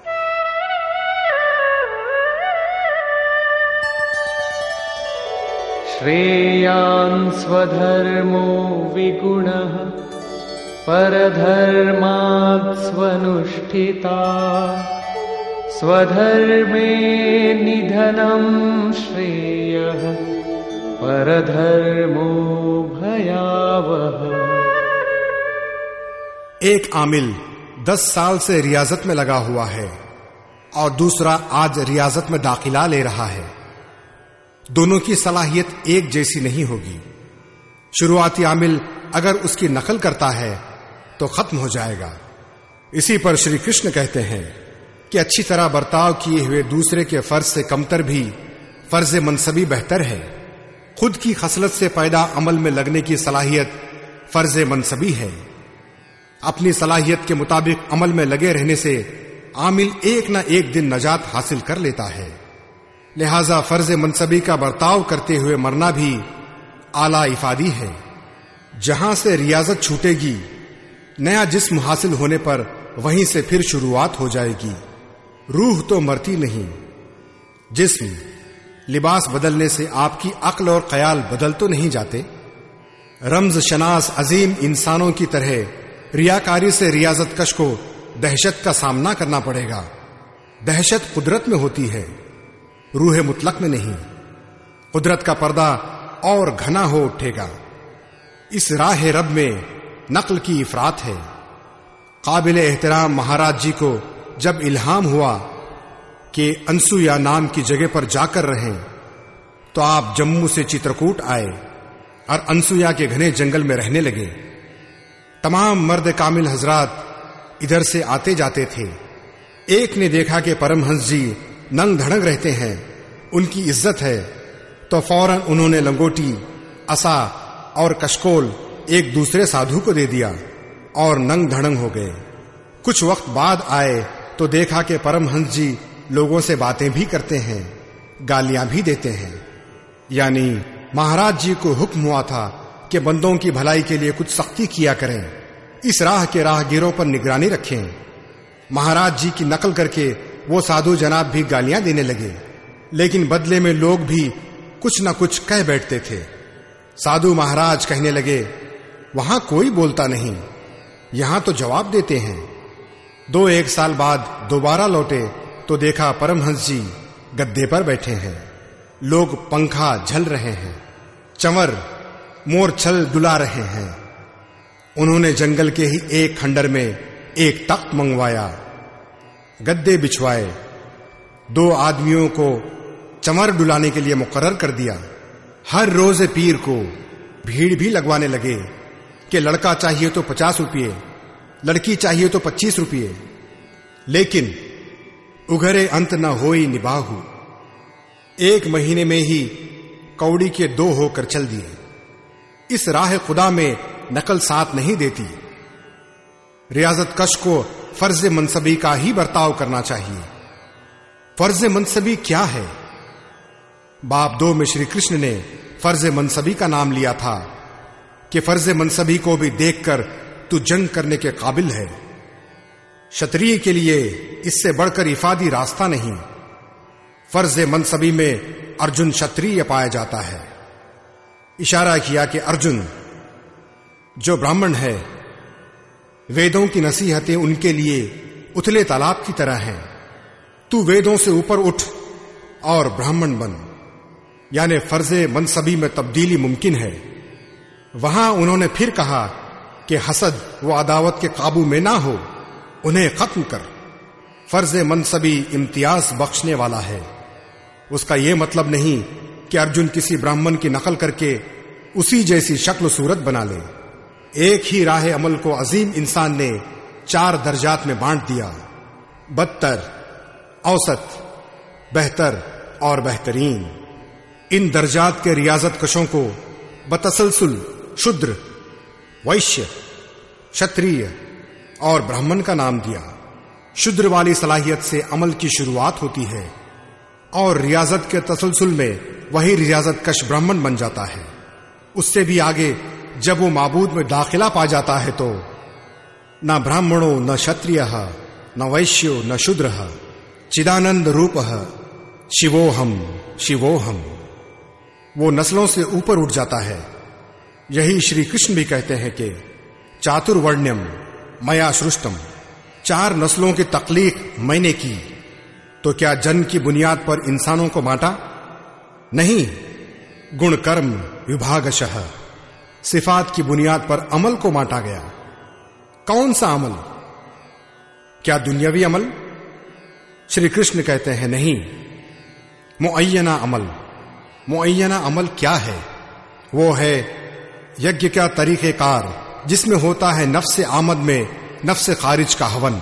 श्रेयान् स्वधर्मो विगुणः परधर्मात् स्वनुष्ठिता स्वधर्मे निधनं श्रेयः परधर्मो भयावह। एक आमिल दस साल से रियाजत में लगा हुआ है और दूसरा आज रियाजत में दाखिला ले रहा है। दोनों की सलाहियत एक जैसी नहीं होगी। शुरुआती आमिल अगर उसकी नकल करता है तो खत्म हो जाएगा। इसी पर श्री कृष्ण कहते हैं कि अच्छी तरह बर्ताव किए हुए दूसरे के फर्ज से कमतर भी फर्ज मनसबी बेहतर है। खुद की खसलत से पैदा अमल में लगने की सलाहियत फर्ज मनसबी है। अपनी सलाहियत के मुताबिक अमल में लगे रहने से आमिल एक न एक दिन नजात हासिल कर लेता है। लिहाजा फर्ज मनसबी का बर्ताव करते हुए मरना भी आला इफादी है। जहां से रियाजत छूटेगी, नया जिस्म हासिल होने पर वहीं से फिर शुरुआत हो जाएगी। रूह तो मरती नहीं। जिस्म लिबास बदलने से आपकी अक्ल और ख्याल बदल तो नहीं जाते। रम्ज शनास अजीम इंसानों की तरह रियाकारी से रियाजत कश को दहशत का सामना करना पड़ेगा। दहशत कुदरत में होती है, रूह मुतलक में नहीं। कुदरत का पर्दा और घना हो उठेगा। इस राह रब में नक्ल की इफरात है। काबिल एहतराम महाराज जी को जब इल्हाम हुआ कि अनसुया नाम की जगह पर जाकर रहें, तो आप जम्मू से चित्रकूट आए और अनसुया के घने जंगल में रहने लगे। तमाम मर्द कामिल हजरात इधर से आते जाते थे। एक ने देखा कि परमहंस जी नंग धड़ंग रहते हैं, उनकी इज्जत है, तो फौरन उन्होंने लंगोटी, असा और कशकोल एक दूसरे साधु को दे दिया और नंग धड़ंग हो गए। कुछ वक्त बाद आए तो देखा कि परमहंस जी लोगों से बातें भी करते हैं, गालियां भी देते हैं। यानी महाराज जी को हुक्म हुआ था कि बंदों की भलाई के लिए कुछ सख्ती किया करें, इस राह के राहगीरों पर निगरानी रखें। महाराज जी की नकल करके वो साधु जनाब भी गालियां देने लगे, लेकिन बदले में लोग भी कुछ न कुछ कह बैठते थे। साधु महाराज कहने लगे, वहां कोई बोलता नहीं, यहां तो जवाब देते हैं। दो एक साल बाद दोबारा लौटे तो देखा परमहंस जी गद्दे पर बैठे हैं, लोग पंखा झल रहे हैं, चंवर मोरछल डुला रहे हैं। उन्होंने जंगल के ही एक खंडर में एक तख्त मंगवाया, गद्दे बिछवाए, दो आदमियों को चंवर डुलाने के लिए मुकर्रर कर दिया। हर रोज पीर को भीड़ भी लगवाने लगे कि लड़का चाहिए तो पचास रुपये, लड़की चाहिए तो पच्चीस रुपये। लेकिन उघरे अंत न होई निबाहु। एक महीने में ही कौड़ी के दो होकर चल दिए। इस राह खुदा में नकल साथ नहीं देती। रियाजत कश को फर्ज मनसबी का ही बर्ताव करना चाहिए। फर्ज मनसबी क्या है? बाब दो में श्री कृष्ण ने फर्ज मनसबी का नाम लिया था कि फर्ज मनसबी को भी देखकर तू जंग करने के काबिल है। क्षत्रिय के लिए इससे बढ़कर इफादी रास्ता नहीं। फर्ज मनसबी में अर्जुन क्षत्रिय पाया जाता है। इशारा किया कि अर्जुन जो ब्राह्मण है, वेदों की नसीहतें उनके लिए उथले तालाब की तरह हैं। तू वेदों से ऊपर उठ और ब्राह्मण बन। यानी फर्जे मनसबी में तब्दीली मुमकिन है। वहां उन्होंने फिर कहा कि हसद व अदावत के काबू में ना हो, उन्हें खत्म कर। फर्जे मनसबी इम्तियाज बख्शने वाला है। उसका यह मतलब नहीं कि अर्जुन किसी ब्राह्मण की नकल करके उसी जैसी शक्ल सूरत बना ले। एक ही राह अमल को अजीम इंसान ने चार दर्जात में बांट दिया: बदतर, औसत, बेहतर और बेहतरीन। इन दर्जात के रियाजत कशों को बतसलसुल शूद्र, वैश्य, क्षत्रिय और ब्राह्मण का नाम दिया। शूद्र वाली सलाहियत से अमल की शुरुआत होती है और रियाजत के तसलसुल में वही रियाजत कश ब्राह्मण बन जाता है। उससे भी आगे जब वो माबूद में दाखिला पा जाता है तो न ब्राह्मणो न क्षत्रिय न वैश्यो न शूद्र चिदानंद रूप शिवोहम शिवोहम, वो नस्लों से ऊपर उठ जाता है। यही श्री कृष्ण भी कहते हैं कि चातुर्वर्ण्यम मया सृष्टम, चार नस्लों की तकलीफ मैंने की। तो क्या जन्म की बुनियाद पर इंसानों को बांटा? नहीं, गुण कर्म विभागशः सिफात की बुनियाद पर अमल को बांटा गया। कौन सा अमल? क्या दुनियावी अमल? श्री कृष्ण कहते हैं नहीं, मुअय्यना अमल। मुअय्यना अमल क्या है? वो है यज्ञ का तरीक़ेकार जिसमें होता है नफ्स आमद में नफ्स खारिज का हवन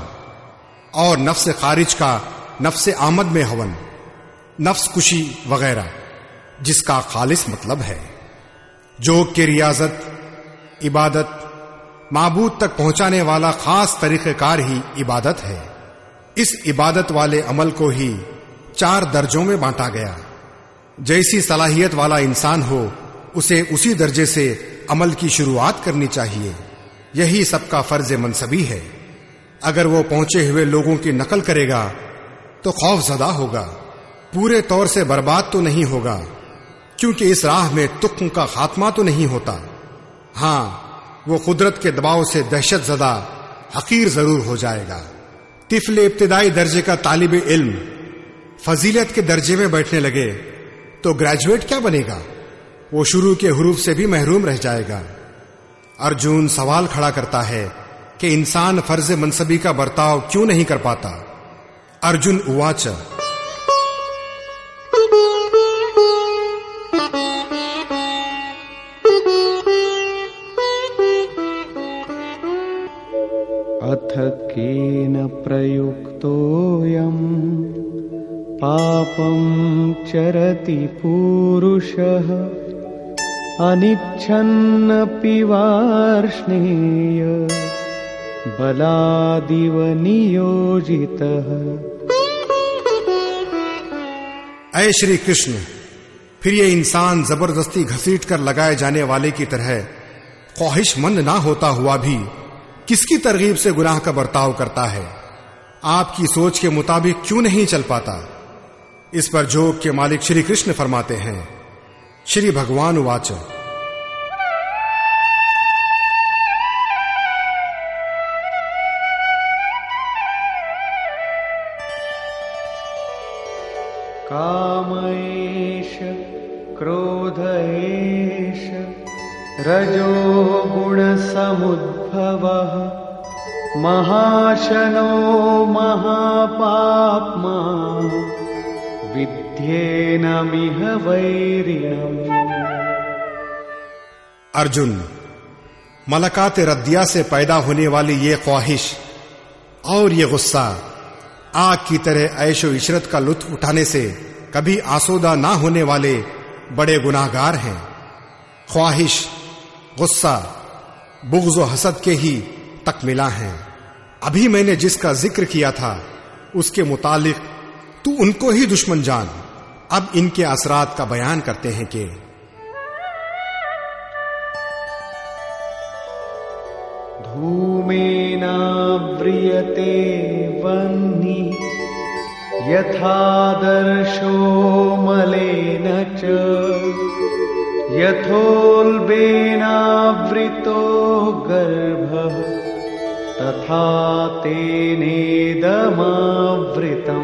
और नफ्स खारिज का नफ्स आमद में हवन, नफ्स कुशी वगैरह, जिसका खालिस मतलब है जोग की रियाजत, इबादत, माबूद तक पहुंचाने वाला खास तरीक़ेकार ही इबादत है। इस इबादत वाले अमल को ही चार दर्जों में बांटा गया। जैसी सलाहियत वाला इंसान हो उसे उसी दर्जे से अमल की शुरुआत करनी चाहिए। यही सबका फर्ज मनसबी है। अगर वो पहुंचे हुए लोगों की नकल करेगा तो खौफजदा होगा, पूरे तौर से बर्बाद तो नहीं होगा, क्योंकि इस राह में तुक्म का खात्मा तो नहीं होता। हां, वो कुदरत के दबाव से दहशत ज़दा हकीर जरूर हो जाएगा। तिफल इब्तिदाई दर्जे का तालिब इल्म फजीलत के दर्जे में बैठने लगे तो ग्रेजुएट क्या बनेगा? वो शुरू के हुरूफ से भी महरूम रह जाएगा। अर्जुन सवाल खड़ा करता है कि इंसान फर्ज मनसबी का बर्ताव क्यों नहीं कर पाता। अर्जुन उवाच अथ केन प्रयुक्तोऽयं पापं चरति पूरुषः अनिच्छन्नपि वार्ष्णेय बलादिव नियोजितः। ऐ श्री कृष्ण, फिर ये इंसान जबरदस्ती घसीट कर लगाए जाने वाले की तरह ख्वाहिशमंद ना होता हुआ भी किसकी तरगीब से गुनाह का बर्ताव करता है? आपकी सोच के मुताबिक क्यों नहीं चल पाता? इस पर जोग के मालिक श्री कृष्ण फरमाते हैं, श्री भगवान उवाच कामैष क्रोधैष रजो गुणसमुद्भवः महाशनो महापाप्मा विद्येनमिह वैरिणम्। अर्जुन, मलकात रद्दिया से पैदा होने वाली ये ख्वाहिश और ये गुस्सा आग की तरह ऐशो इशरत का लुत्फ उठाने से कभी आसोदा ना होने वाले बड़े गुनाहगार हैं। ख्वाहिश, गुस्सा, बुग़्ज़ व हसद के ही तकमिला हैं। अभी मैंने जिसका जिक्र किया था उसके मुतालिक तू उनको ही दुश्मन जान। अब इनके असरात का बयान करते हैं कि धूमेनाव्रियते वह्नि यथादर्शो मलेन च यथोल्बेनावृतो गर्भः तथा तेनेदमावृतम्।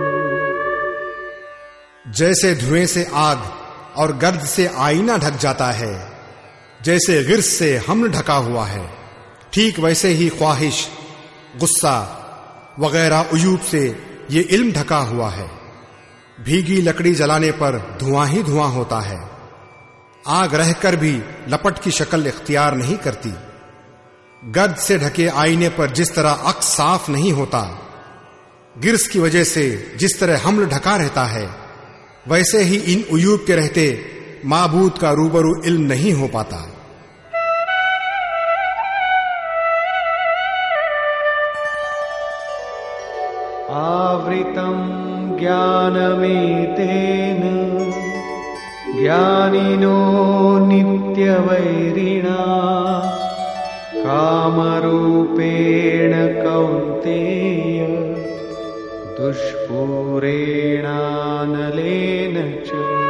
जैसे धुएं से आग और गर्द से आईना ढक जाता है, जैसे गिर्स से हमल ढका हुआ है, ठीक वैसे ही ख्वाहिश, गुस्सा वगैरह उयूब से ये इल्म ढका हुआ है। भीगी लकड़ी जलाने पर धुआं ही धुआं होता है। आग रहकर भी लपट की शक्ल इख्तियार नहीं करती। गर्द से ढके आईने पर जिस तरह अक्स साफ नहीं होता, गिर्स की वजह से जिस तरह हमल ढका रहता है, वैसे ही इन उयूब के रहते माबूद का रूबरू इल्म नहीं हो पाता। आवृतं ज्ञानमेतेन ज्ञानिनो नित्यवैरिणा कामरूपेण कौन्तेय दुष्पूरेणानलेन च।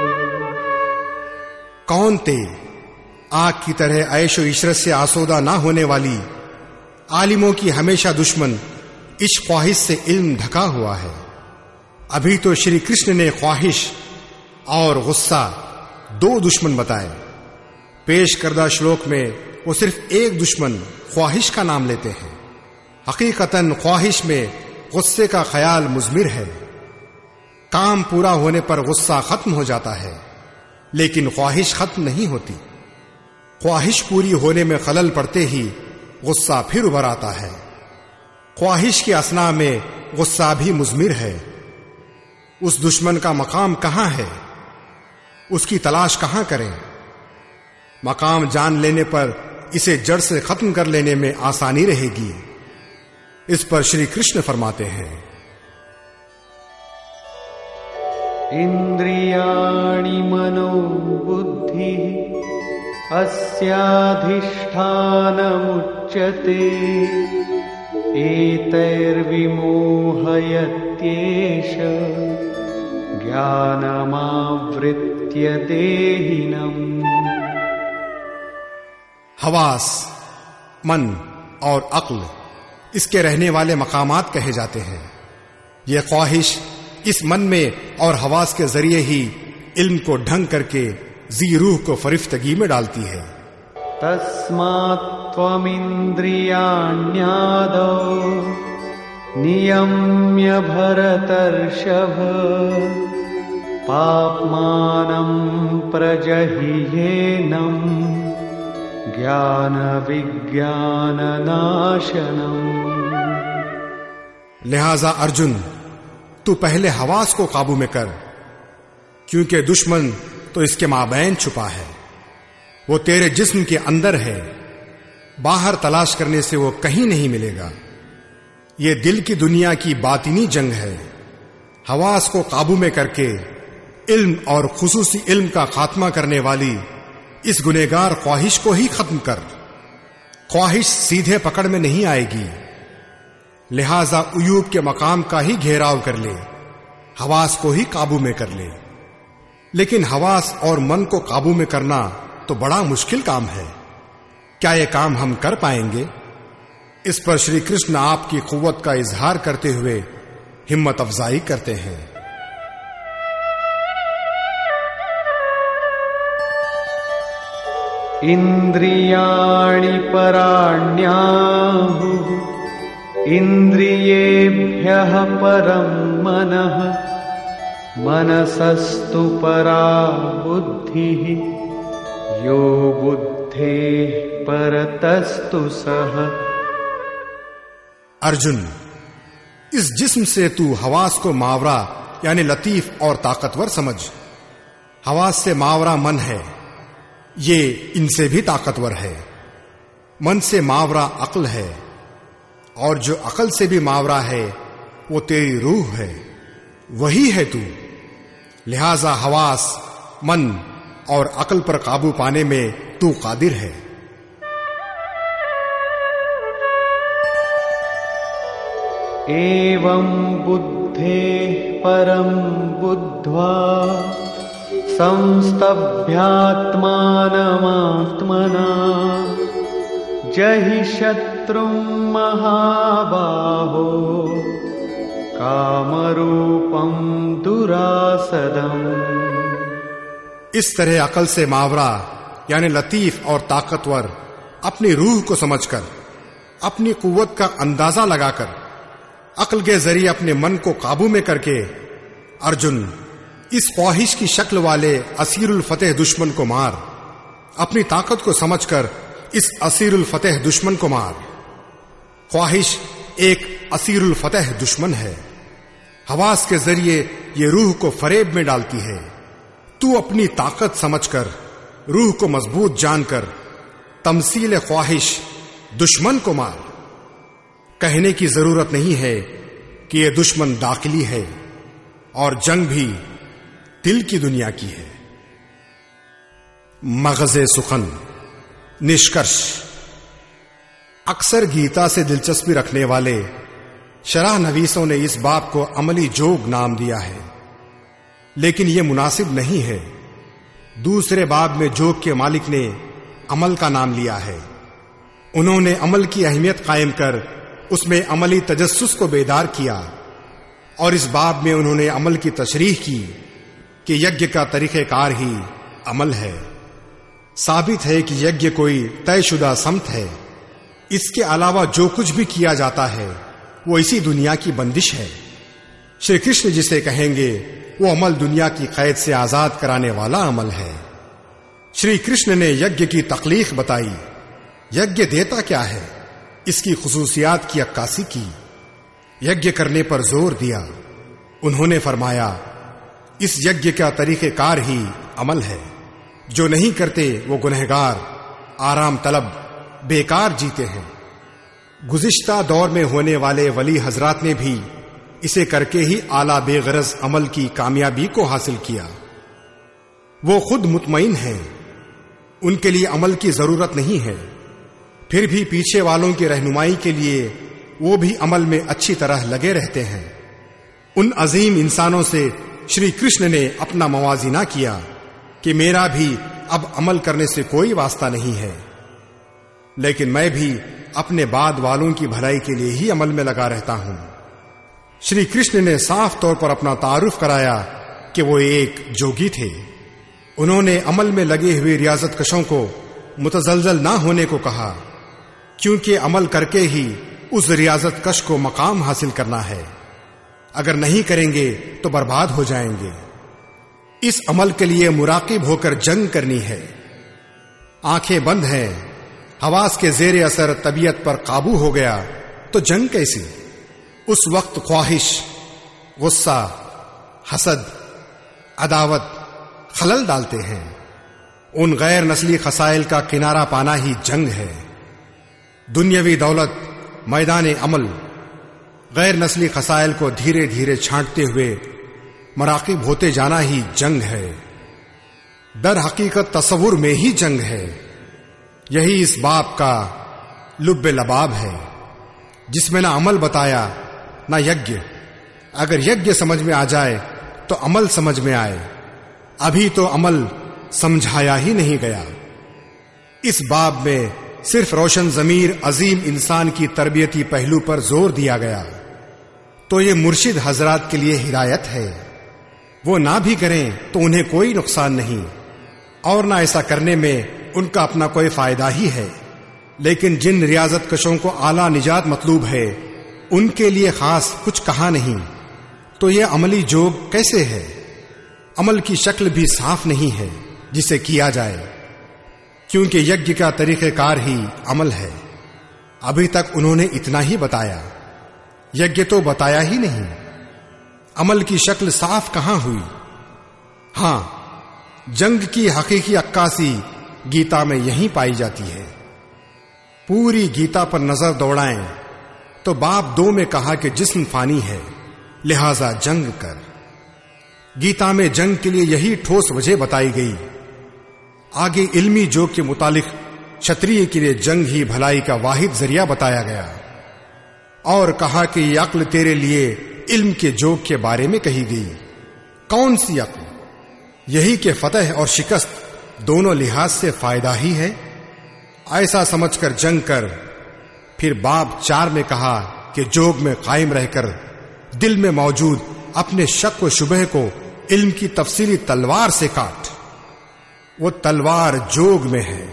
कौन ते आग की तरह ऐशो इशरत से आसोदा ना होने वाली आलिमों की हमेशा दुश्मन इस ख्वाहिश से इल्म ढका हुआ है। अभी तो श्री कृष्ण ने ख्वाहिश और गुस्सा दो दुश्मन बताए। पेश करदा श्लोक में वो सिर्फ एक दुश्मन ख्वाहिश का नाम लेते हैं। हकीकतन ख्वाहिश में गुस्से का ख्याल मुज़मिर है। काम पूरा होने पर गुस्सा खत्म हो जाता है, लेकिन ख्वाहिश खत्म नहीं होती। ख्वाहिश पूरी होने में खलल पड़ते ही गुस्सा फिर उभर आता है। ख्वाहिश की असना में गुस्सा भी मुज़मिर है। उस दुश्मन का मकाम कहां है, उसकी तलाश कहां करें? मकाम जान लेने पर इसे जड़ से खत्म कर लेने में आसानी रहेगी। इस पर श्री कृष्ण फरमाते हैं, इंद्रियाणि मनो बुद्धि अस्याधिष्ठानमुच्यते एतैर्विमोहयत्येष ज्ञानमावृत्य देहिनम्। हवास, मन और अक्ल इसके रहने वाले मकामात कहे जाते हैं। यह ख्वाहिश इस मन में और हवास के जरिए ही इल्म को ढंग करके जी रूह को फरिफ्तगी में डालती है। तस्मात् त्वमिन्द्रियाण्यादौ नियम्य भरतर्षभ पाप्मानं प्रजह्येनम् ज्ञान विज्ञान नाशनम्। लिहाजा अर्जुन, तू पहले हवास को काबू में कर, क्योंकि दुश्मन तो इसके माबैन छुपा है। वो तेरे जिस्म के अंदर है, बाहर तलाश करने से वो कहीं नहीं मिलेगा। ये दिल की दुनिया की बातिनी जंग है। हवास को काबू में करके इल्म और खुसूसी इल्म का खात्मा करने वाली इस गुनेगार ख्वाहिश को ही खत्म कर। ख्वाहिश सीधे पकड़ में नहीं आएगी, लिहाजा उयूब के मकाम का ही घेराव कर ले, हवास को ही काबू में कर ले। लेकिन हवास और मन को काबू में करना तो बड़ा मुश्किल काम है। क्या यह काम हम कर पाएंगे? इस पर श्री कृष्ण आपकी कुव्वत का इजहार करते हुए हिम्मत अफजाई करते हैं। इंद्रियाणि पराण्याहुः इंद्रियेभ्यः परं मनः मनसस्तु परा बुद्धिः यो बुद्धेः परतस्तु सः। अर्जुन, इस जिस्म से तू हवास को मावरा यानी लतीफ और ताकतवर समझ। हवास से मावरा मन है, ये इनसे भी ताकतवर है। मन से मावरा अक्ल है, और जो अक्ल से भी मावरा है वो तेरी रूह है, वही है तू। लिहाजा हवास, मन और अक्ल पर काबू पाने में तू कादिर है। एवं बुद्धे परम बुद्ध्वा संस्तभ्यात्मानमात्मना जहि शत्रुं महाबाहो कामरूपं दुरासदम्। इस तरह अकल से मावरा यानी लतीफ और ताकतवर अपनी रूह को समझकर, अपनी कुव्वत का अंदाजा लगाकर, अक्ल के जरिए अपने मन को काबू में करके अर्जुन इस ख्वाहिश की शक्ल वाले असीरुल फतेह दुश्मन को मार। अपनी ताकत को समझकर इस असीरुल फतेह दुश्मन को मार। ख्वाहिश एक असीरुल फतेह दुश्मन है। हवास के जरिए ये रूह को फरेब में डालती है। तू अपनी ताकत समझकर, रूह को मजबूत जानकर तमसील ख्वाहिश दुश्मन को मार। कहने की जरूरत नहीं है कि यह दुश्मन दाखिली है और जंग भी दिल की दुनिया की है। मगज़े सुखन। निष्कर्ष। अक्सर गीता से दिलचस्पी रखने वाले शरह नवीसों ने इस बाब को अमली जोग नाम दिया है, लेकिन यह मुनासिब नहीं है। दूसरे बाब में जोग के मालिक ने अमल का नाम लिया है। उन्होंने अमल की अहमियत कायम कर उसमें अमली तजस्सुस को बेदार किया, और इस बाब में उन्होंने अमल की तशरीह की कि यज्ञ का तरीक़ेकार ही अमल है। साबित है कि यज्ञ कोई तयशुदा समत है। इसके अलावा जो कुछ भी किया जाता है वो इसी दुनिया की बंदिश है। श्री कृष्ण जिसे कहेंगे वो अमल दुनिया की कैद से आजाद कराने वाला अमल है। श्री कृष्ण ने यज्ञ की तकलीफ बताई। यज्ञ देता क्या है, इसकी खुसूसियात की अक्कासी की। यज्ञ करने पर जोर दिया। उन्होंने फरमाया, इस यज्ञ का तरीक़ेकार ही अमल है। जो नहीं करते वो गुनहगार, आराम तलब, बेकार जीते हैं। गुज़िश्ता दौर में होने वाले वली हजरात ने भी इसे करके ही आला बेगरज अमल की कामयाबी को हासिल किया। वो खुद मुतमईन हैं, उनके लिए अमल की जरूरत नहीं है। फिर भी पीछे वालों की रहनुमाई के लिए वो भी अमल में अच्छी तरह लगे रहते हैं। उन अजीम इंसानों से श्री कृष्ण ने अपना मवाजिना किया कि मेरा भी अब अमल करने से कोई वास्ता नहीं है, लेकिन मैं भी अपने बाद वालों की भलाई के लिए ही अमल में लगा रहता हूं। श्री कृष्ण ने साफ तौर पर अपना तारुफ कराया कि वो एक जोगी थे। उन्होंने अमल में लगे हुए रियाजत कशों को मुतजलजल ना होने को कहा, क्योंकि अमल करके ही उस रियाजत कश को मकाम हासिल करना है। अगर नहीं करेंगे तो बर्बाद हो जाएंगे। इस अमल के लिए मुराकिब होकर जंग करनी है। आंखें बंद हैं, हवास के जेर असर तबीयत पर काबू हो गया तो जंग कैसी। उस वक्त ख्वाहिश, गुस्सा, हसद, अदावत खलल डालते हैं। उन गैर नस्ली खसाइल का किनारा पाना ही जंग है। दुनियावी दौलत, मैदान अमल, गैर नस्ली खसाइल को धीरे धीरे छांटते हुए मराकिब होते जाना ही जंग है। दर हकीकत तसव्वुर में ही जंग है। यही इस बाब का लुब्बे लबाब है, जिसमें ना अमल बताया ना यज्ञ। अगर यज्ञ समझ में आ जाए तो अमल समझ में आए। अभी तो अमल समझाया ही नहीं गया। इस बाब में सिर्फ रोशन जमीर अजीम इंसान की तरबियती पहलू पर जोर दिया गया। तो ये मुर्शिद हजरात के लिए हिदायत है। वो ना भी करें तो उन्हें कोई नुकसान नहीं, और ना ऐसा करने में उनका अपना कोई फायदा ही है। लेकिन जिन रियाजत कशों को आला निजात मतलूब है, उनके लिए खास कुछ कहा नहीं। तो यह अमली जोग कैसे है? अमल की शक्ल भी साफ नहीं है जिसे किया जाए, क्योंकि यज्ञ का तरीक़ेकार ही अमल है। अभी तक उन्होंने इतना ही बताया। यज्ञ तो बताया ही नहीं, अमल की शक्ल साफ कहां हुई। हां, जंग की हकीकी अक्कासी गीता में यहीं पाई जाती है। पूरी गीता पर नजर दौड़ाएं तो बाब दो में कहा कि जिस्म फानी है, लिहाजा जंग कर। गीता में जंग के लिए यही ठोस वजह बताई गई। आगे इल्मी जोग के मुतालिक क्षत्रिय के लिए जंग ही भलाई का वाहिद जरिया बताया गया और कहा कि ये अक्ल तेरे लिए इल्म के जोग के बारे में कही गई। कौन सी अक्ल? यही कि फतह और शिकस्त दोनों लिहाज से फायदा ही है, ऐसा समझकर जंग कर। फिर बाब चार में कहा कि जोग में कायम रहकर दिल में मौजूद अपने शक व शुबह को इल्म की तफसीली तलवार से काट। वो तलवार जोग में है।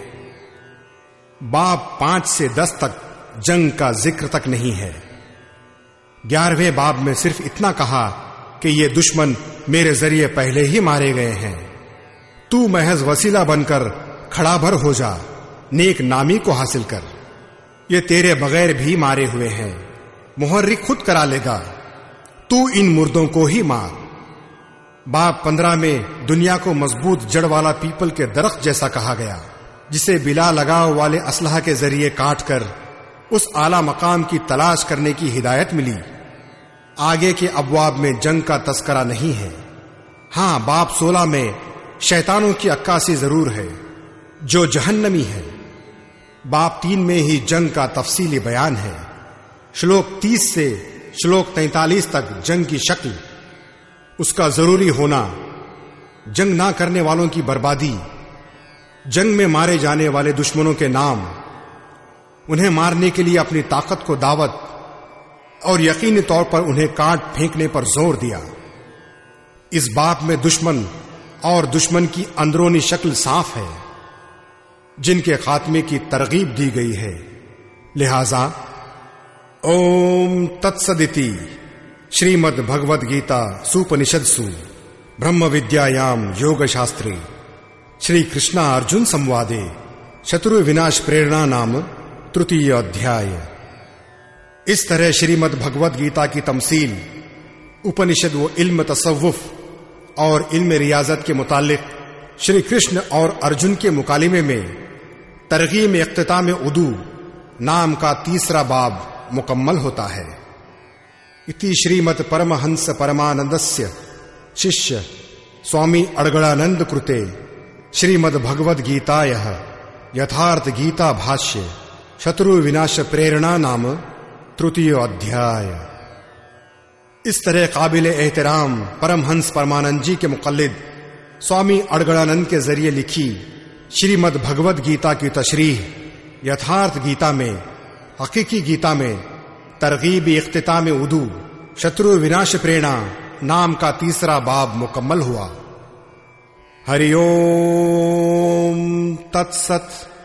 बाब पांच से दस तक जंग का जिक्र तक नहीं है। ग्यारहवें बाब में सिर्फ इतना कहा कि ये दुश्मन मेरे जरिए पहले ही मारे गए हैं, तू महज वसीला बनकर खड़ा भर हो जा, नेक नामी को हासिल कर। ये तेरे बगैर भी मारे हुए हैं, मुहर्रिक खुद करा लेगा, तू इन मुर्दों को ही मार। बाब पंद्रह में दुनिया को मजबूत जड़ वाला पीपल के दरख्त जैसा कहा गया, जिसे बिला लगाव वाले असलहा के जरिए काट कर उस आला मकाम की तलाश करने की हिदायत मिली। आगे के अबवाब में जंग का तस्करा नहीं है। हां, बाब सोलह में शैतानों की अक्कासी जरूर है जो जहन्नमी है। बाब तीन में ही जंग का तफसीली बयान है। श्लोक तीस से श्लोक तैंतालीस तक जंग की शक्ल, उसका जरूरी होना, जंग ना करने वालों की बर्बादी, जंग में मारे जाने वाले दुश्मनों के नाम, उन्हें मारने के लिए अपनी ताकत को दावत और यकीनी तौर पर उन्हें काट फेंकने पर जोर दिया। इस बाब में दुश्मन और दुश्मन की अंदरूनी शक्ल साफ है, जिनके खात्मे की तरगीब दी गई है। लिहाजा ओम तत्सदिति श्रीमद् भगवद गीता सुपनिषदसु ब्रह्म विद्यायाम योग शास्त्रे श्री कृष्णा अर्जुन संवादे शत्रु विनाश प्रेरणा नाम तृतीय अध्याय। इस तरह श्रीमद् भगवद गीता की तमसील उपनिषद व इल्म तसव्वुफ और इल्म रियाजत के मुतालिक श्री कृष्ण और अर्जुन के मुकालिमे में तरगीब इख्तिताम उदू नाम का तीसरा बाब मुकम्मल होता है। इति श्रीमद् परमहंस परमानंदस्य शिष्य स्वामी अड़गड़ानंद कृते श्रीमद् भगवद गीतायः यथार्थ गीता भाष्य शत्रु विनाश प्रेरणा नाम तृतीय अध्याय। इस तरह काबिल एहतराम परमहंस परमानंद जी के मुकल्लिद स्वामी अड़गड़ानंद के जरिए लिखी श्रीमद् भगवद गीता की तशरीह यथार्थ गीता में, हकीकी गीता में तरगीब इख्तिताम उदू शत्रु विनाश प्रेरणा नाम का तीसरा बाब मुकम्मल हुआ। हरि ओम तत्सत।